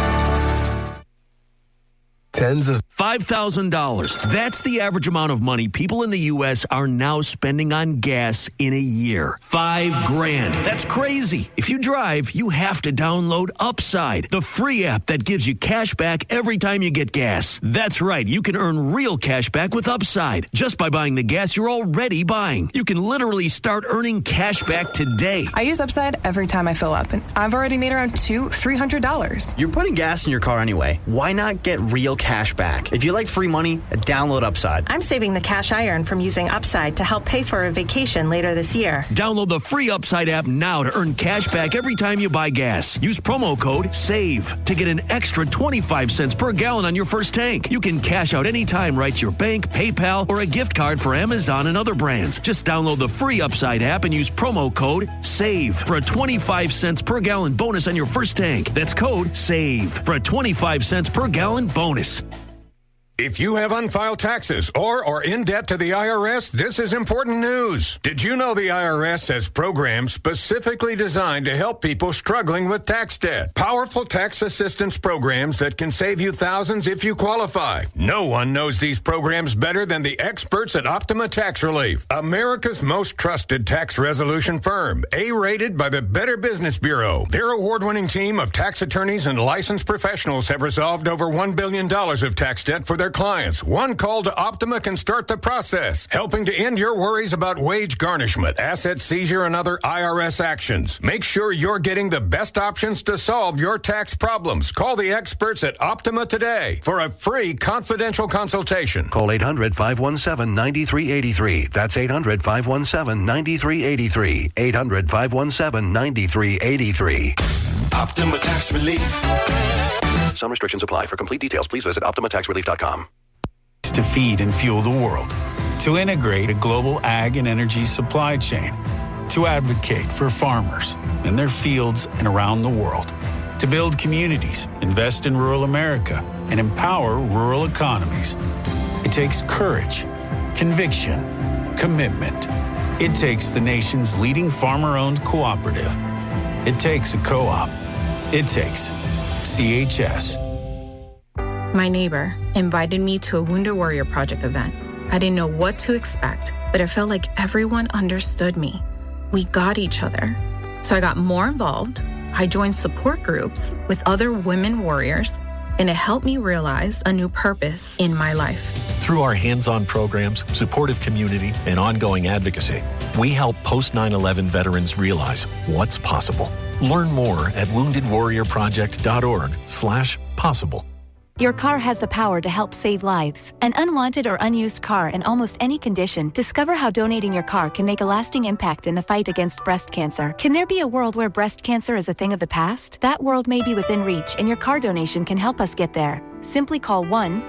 Tens of $5,000. That's the average amount of money people in the U.S. are now spending on gas in a year. $5,000. That's crazy. If you drive, you have to download Upside, the free app that gives you cash back every time you get gas. That's right. You can earn real cash back with Upside just by buying the gas you're already buying. You can literally start earning cash back today. I use Upside every time I fill up, and I've already made around $300. You're putting gas in your car anyway. Why not get real cash back? If you like free money, download Upside. I'm saving the cash I earn from using Upside to help pay for a vacation later this year. Download the free Upside app now to earn cash back every time you buy gas. Use promo code SAVE to get an extra 25 cents per gallon on your first tank. You can cash out anytime right to your bank, PayPal, or a gift card for Amazon and other brands. Just download the free Upside app and use promo code SAVE for a 25 cents per gallon bonus on your first tank. That's code SAVE for a 25 cents per gallon bonus. If you have unfiled taxes or are in debt to the IRS, this is important news. Did you know the IRS has programs specifically designed to help people struggling with tax debt? Powerful tax assistance programs that can save you thousands if you qualify. No one knows these programs better than the experts at Optima Tax Relief, America's most trusted tax resolution firm, A-rated by the Better Business Bureau. Their award-winning team of tax attorneys and licensed professionals have resolved over $1 billion of tax debt for their clients. One call to Optima can start the process, helping to end your worries about wage garnishment, asset seizure, and other IRS actions. Make sure you're getting the best options to solve your tax problems. Call the experts at Optima today for a free confidential consultation. Call 800-517-9383. That's 800-517-9383. 800-517-9383. Optima Tax Relief. Some restrictions apply. For complete details, please visit OptimaTaxRelief.com. To feed and fuel the world, to integrate a global ag and energy supply chain, to advocate for farmers in their fields and around the world, to build communities, invest in rural America, and empower rural economies. It takes courage, conviction, commitment. It takes the nation's leading farmer-owned cooperative. It takes a co-op. It takes CHS. My neighbor invited me to a Wounded Warrior Project event. I didn't know what to expect, but it felt like everyone understood me. We got each other. So I got more involved. I joined support groups with other women warriors, and it helped me realize a new purpose in my life. Through our hands-on programs, supportive community, and ongoing advocacy, we help post-9/11 veterans realize what's possible. Learn more at woundedwarriorproject.org/possible. Your car has the power to help save lives. An unwanted or unused car in almost any condition. Discover how donating your car can make a lasting impact in the fight against breast cancer. Can there be a world where breast cancer is a thing of the past? That world may be within reach, and your car donation can help us get there. Simply call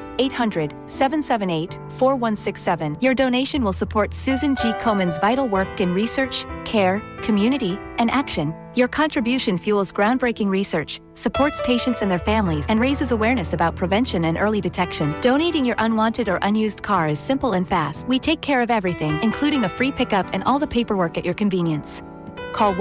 1-800-778-4167. Your donation will support Susan G. Komen's vital work in research, care, community, and action. Your contribution fuels groundbreaking research, supports patients and their families, and raises awareness about prevention and early detection. Donating your unwanted or unused car is simple and fast. We take care of everything, including a free pickup and all the paperwork at your convenience. Call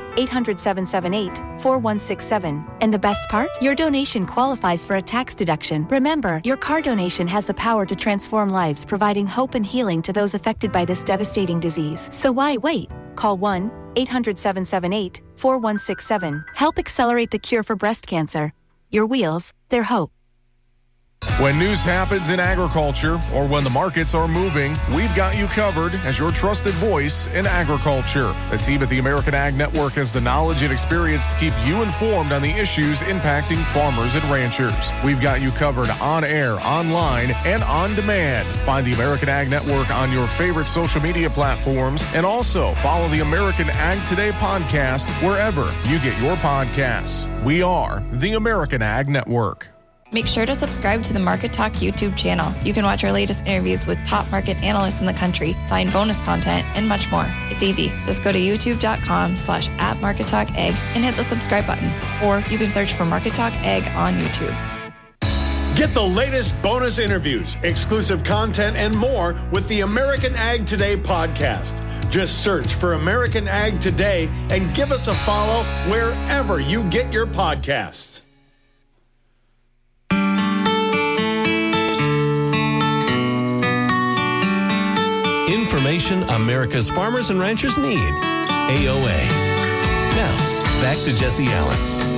1-800-778-4167. And the best part? Your donation qualifies for a tax deduction. Remember, your car donation has the power to transform lives, providing hope and healing to those affected by this devastating disease. So why wait? Call 1-800-778-4167. Help accelerate the cure for breast cancer. Your wheels, their hope. When news happens in agriculture or when the markets are moving, we've got you covered as your trusted voice in agriculture. The team at the American Ag Network has the knowledge and experience to keep you informed on the issues impacting farmers and ranchers. We've got you covered on air, online, and on demand. Find the American Ag Network on your favorite social media platforms, and also follow the American Ag Today podcast wherever you get your podcasts. We are the American Ag Network. Make sure to subscribe to the Market Talk YouTube channel. You can watch our latest interviews with top market analysts in the country, find bonus content, and much more. It's easy. Just go to youtube.com/@MarketTalkAg and hit the subscribe button. Or you can search for Market Talk Ag on YouTube. Get the latest bonus interviews, exclusive content, and more with the American Ag Today podcast. Just search for American Ag Today and give us a follow wherever you get your podcasts. Information America's farmers and ranchers need. AOA. Now, back to Jesse Allen.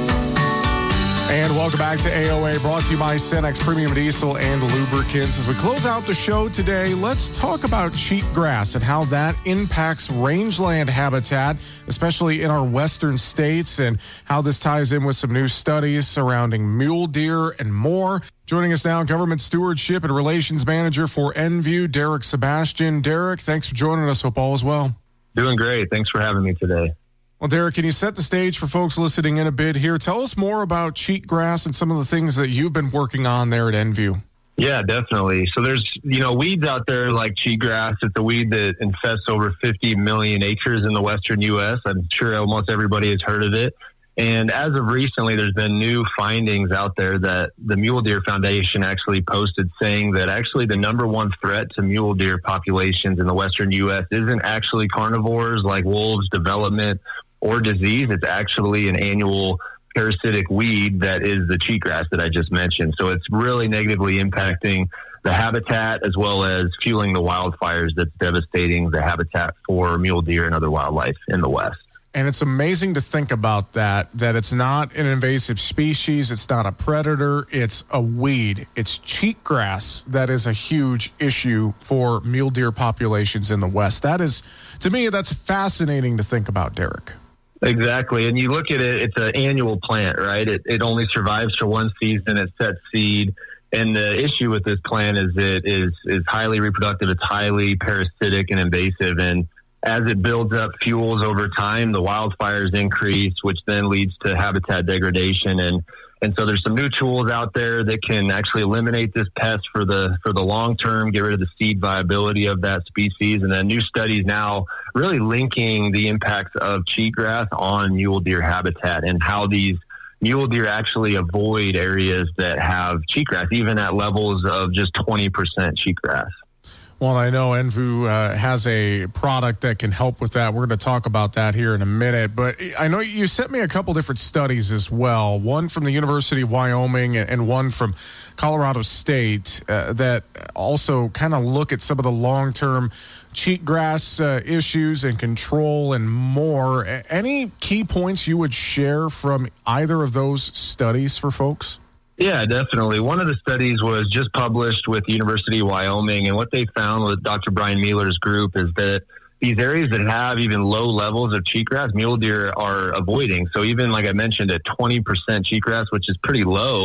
And welcome back to AOA, brought to you by Cenex Premium Diesel and Lubricants. As we close out the show today, let's talk about cheatgrass and how that impacts rangeland habitat, especially in our western states, and how this ties in with some new studies surrounding mule deer and more. Joining us now, Government Stewardship and Relations Manager for NView, Derek Sebastian. Derek, thanks for joining us. Hope all is well. Doing great. Thanks for having me today. Well, Derek, can you set the stage for folks listening in a bit here? Tell us more about cheatgrass and some of the things that you've been working on there at NView. Yeah, definitely. So there's, weeds out there like cheatgrass. It's a weed that infests over 50 million acres in the western U.S. I'm sure almost everybody has heard of it. And as of recently, there's been new findings out there that the Mule Deer Foundation actually posted saying that actually the number one threat to mule deer populations in the western U.S. isn't actually carnivores like wolves, development, or disease. It's actually an annual parasitic weed that is the cheatgrass that I just mentioned. So it's really negatively impacting the habitat as well as fueling the wildfires that's devastating the habitat for mule deer and other wildlife in the West. And it's amazing to think about that it's not an invasive species. It's not a predator. It's a weed. It's cheatgrass that is a huge issue for mule deer populations in the West. That is, to me, that's fascinating to think about, Derek. Exactly. And you look at it, it's an annual plant, right? It only survives for one season. It sets seed. And the issue with this plant is it is highly reproductive. It's highly parasitic and invasive. And as it builds up fuels over time, the wildfires increase, which then leads to habitat degradation. And so there's some new tools out there that can actually eliminate this pest for the long term, get rid of the seed viability of that species. And then new studies now really linking the impacts of cheatgrass on mule deer habitat and how these mule deer actually avoid areas that have cheatgrass, even at levels of just 20% cheatgrass. Well, I know NView has a product that can help with that. We're going to talk about that here in a minute. But I know you sent me a couple different studies as well, one from the University of Wyoming and one from Colorado State that also kind of look at some of the long-term cheatgrass issues and control and more. Any key points you would share from either of those studies for folks? Yeah, definitely. One of the studies was just published with the University of Wyoming, and what they found with Dr. Brian Mueller's group is that these areas that have even low levels of cheatgrass, mule deer are avoiding. So even like I mentioned, at 20% cheatgrass, which is pretty low,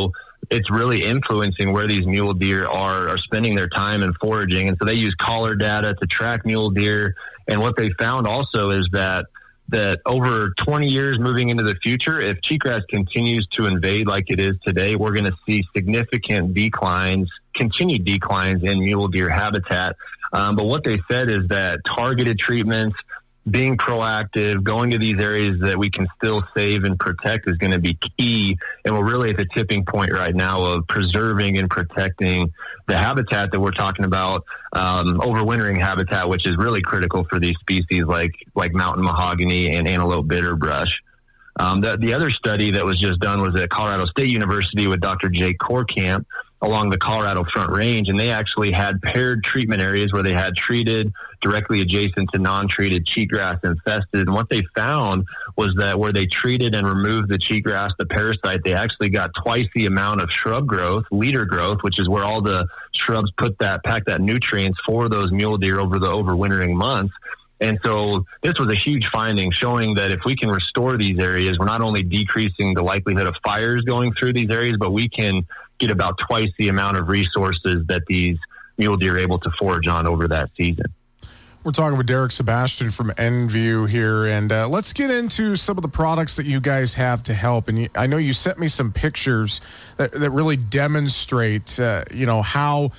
it's really influencing where these mule deer are spending their time and foraging. And so they use collar data to track mule deer. And what they found also is that over 20 years moving into the future, if cheatgrass continues to invade like it is today, we're going to see significant continued declines in mule deer habitat. But what they said is that targeted treatments, being proactive, going to these areas that we can still save and protect is going to be key. And we're really at the tipping point right now of preserving and protecting the habitat that we're talking about, overwintering habitat, which is really critical for these species like mountain mahogany and antelope bitterbrush. The other study that was just done was at Colorado State University with Dr. Jake Korkamp along the Colorado Front Range, and they actually had paired treatment areas where they had treated directly adjacent to non-treated cheatgrass infested. And what they found was that where they treated and removed the cheatgrass, the parasite, they actually got twice the amount of shrub growth, leader growth, which is where all the shrubs pack that nutrients for those mule deer over the overwintering months. And so this was a huge finding, showing that if we can restore these areas, we're not only decreasing the likelihood of fires going through these areas, but we can get about twice the amount of resources that these mule deer are able to forage on over that season. We're talking with Derek Sebastian from NView here, and let's get into some of the products that you guys have to help. And I know you sent me some pictures that really demonstrate, how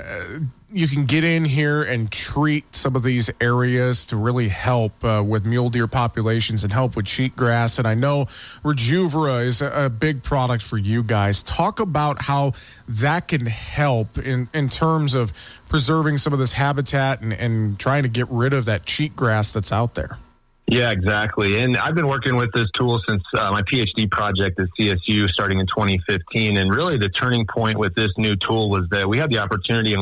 you can get in here and treat some of these areas to really help with mule deer populations and help with cheatgrass. And I know Rejuvera is a big product for you guys. Talk about how that can help in terms of preserving some of this habitat and trying to get rid of that cheatgrass that's out there. Yeah, exactly. And I've been working with this tool since my PhD project at CSU starting in 2015. And really the turning point with this new tool was that we have the opportunity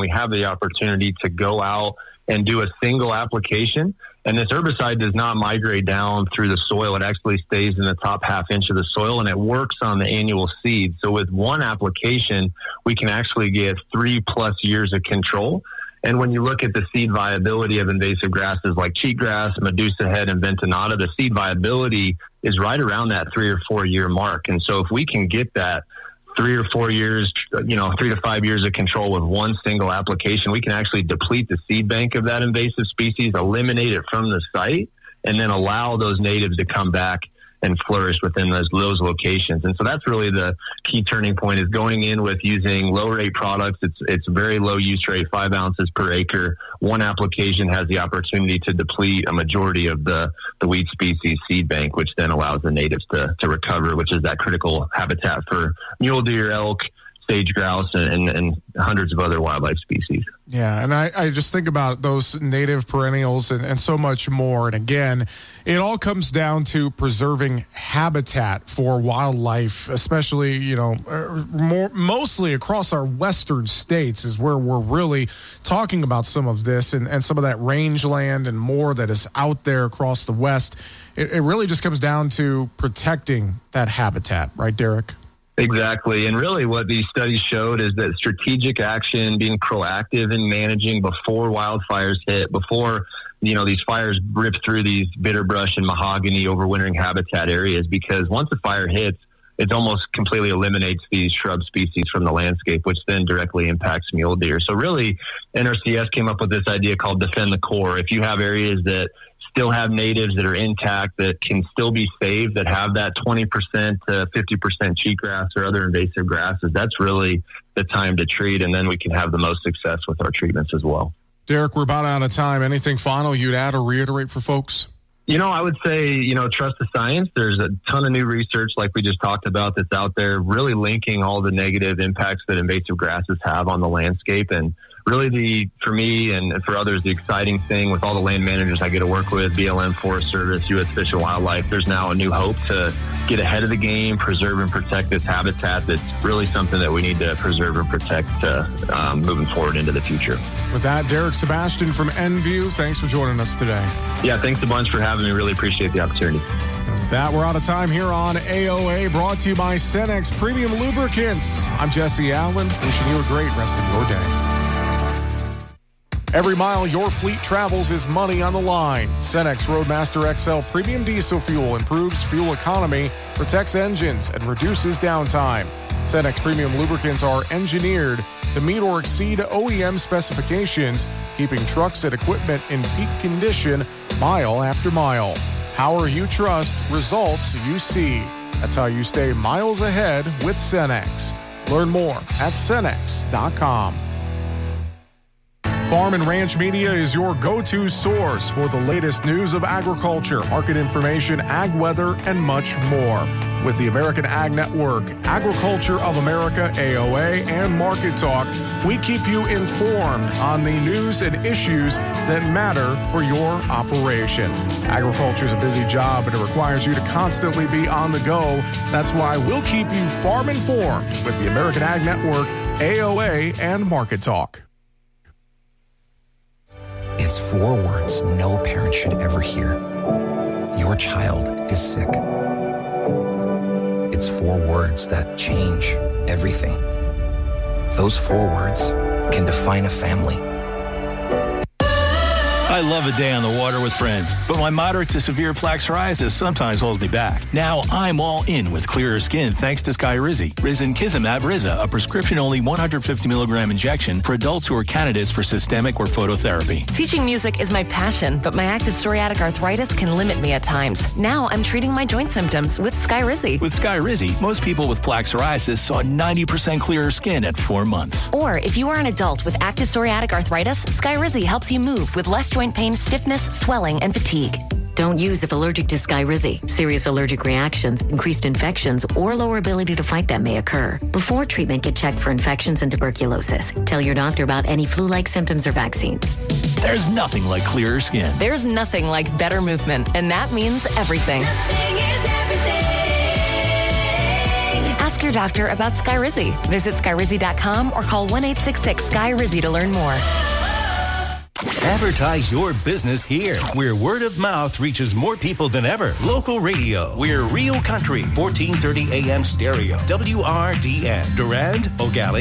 to go out and do a single application. And this herbicide does not migrate down through the soil. It actually stays in the top half inch of the soil, and it works on the annual seed. So with one application, we can actually get 3+ years of control. And when you look at the seed viability of invasive grasses like cheatgrass, Medusa head, and ventonata, the seed viability is right around that 3 or 4 year mark. And so if we can get that 3 or 4 years, 3 to 5 years of control with one single application, we can actually deplete the seed bank of that invasive species, eliminate it from the site, and then allow those natives to come back and flourish within those locations. And so that's really the key turning point, is going in with using low rate products. It's very low use rate, 5 ounces per acre. One application has the opportunity to deplete a majority of the weed species seed bank, which then allows the natives to recover, which is that critical habitat for mule deer, elk, sage grouse, and hundreds of other wildlife species. Yeah, and I just think about those native perennials and so much more. And again, it all comes down to preserving habitat for wildlife, especially, mostly across our western states is where we're really talking about some of this and some of that rangeland and more that is out there across the West. It really just comes down to protecting that habitat, right, Derek? Exactly. And really what these studies showed is that strategic action, being proactive in managing before wildfires hit, before, these fires rip through these bitterbrush and mahogany overwintering habitat areas, because once a fire hits, it almost completely eliminates these shrub species from the landscape, which then directly impacts mule deer. So really, NRCS came up with this idea called Defend the Core. If you have areas that still have natives that are intact, that can still be saved, that have that 20% to 50% cheatgrass or other invasive grasses, that's really the time to treat, and then we can have the most success with our treatments as well. Derek, we're about out of time. Anything final you'd add or reiterate for folks? I would say, trust the science. There's a ton of new research like we just talked about that's out there really linking all the negative impacts that invasive grasses have on the landscape. And really for me and for others, the exciting thing with all the land managers I get to work with, BLM, Forest Service, U.S. Fish and Wildlife, there's now a new hope to get ahead of the game, preserve and protect this habitat. That's really something that we need to preserve and protect moving forward into the future. With that, Derek Sebastian from NView, thanks for joining us today. Yeah, thanks a bunch for having me. Really appreciate the opportunity. And with that, we're out of time here on AOA, brought to you by Cenex Premium Lubricants. I'm Jesse Allen, wishing you a great rest of your day. Every mile your fleet travels is money on the line. Cenex Roadmaster XL Premium Diesel Fuel improves fuel economy, protects engines, and reduces downtime. Cenex Premium Lubricants are engineered to meet or exceed OEM specifications, keeping trucks and equipment in peak condition mile after mile. Power you trust, results you see. That's how you stay miles ahead with Cenex. Learn more at Cenex.com. Farm and Ranch Media is your go-to source for the latest news of agriculture, market information, ag weather, and much more. With the American Ag Network, Agriculture of America, AOA, and Market Talk, we keep you informed on the news and issues that matter for your operation. Agriculture is a busy job, and it requires you to constantly be on the go. That's why we'll keep you farm informed with the American Ag Network, AOA, and Market Talk. It's 4 words no parent should ever hear. Your child is sick. It's 4 words that change everything. Those 4 words can define a family. I love a day on the water with friends, but my moderate to severe plaque psoriasis sometimes holds me back. Now I'm all in with clearer skin thanks to Skyrizi. Risankizumab Riza, a prescription-only 150 milligram injection for adults who are candidates for systemic or phototherapy. Teaching music is my passion, but my active psoriatic arthritis can limit me at times. Now I'm treating my joint symptoms with Skyrizi. With Skyrizi, most people with plaque psoriasis saw 90% clearer skin at 4 months. Or if you are an adult with active psoriatic arthritis, Skyrizi helps you move with less joint pain, stiffness, swelling, and fatigue. Don't use if allergic to Skyrizi. Serious allergic reactions, increased infections, or lower ability to fight them may occur. Before treatment, get checked for infections and tuberculosis. Tell your doctor about any flu-like symptoms or vaccines. There's nothing like clearer skin. There's nothing like better movement, and that means everything. Ask your doctor about Skyrizi. Visit Skyrizi.com or call 1-866-SKY-RIZZI to learn more. Advertise your business here, where word of mouth reaches more people than ever. Local radio. We're Real Country, 1430 AM stereo. WRDN. Durand, O'Galley.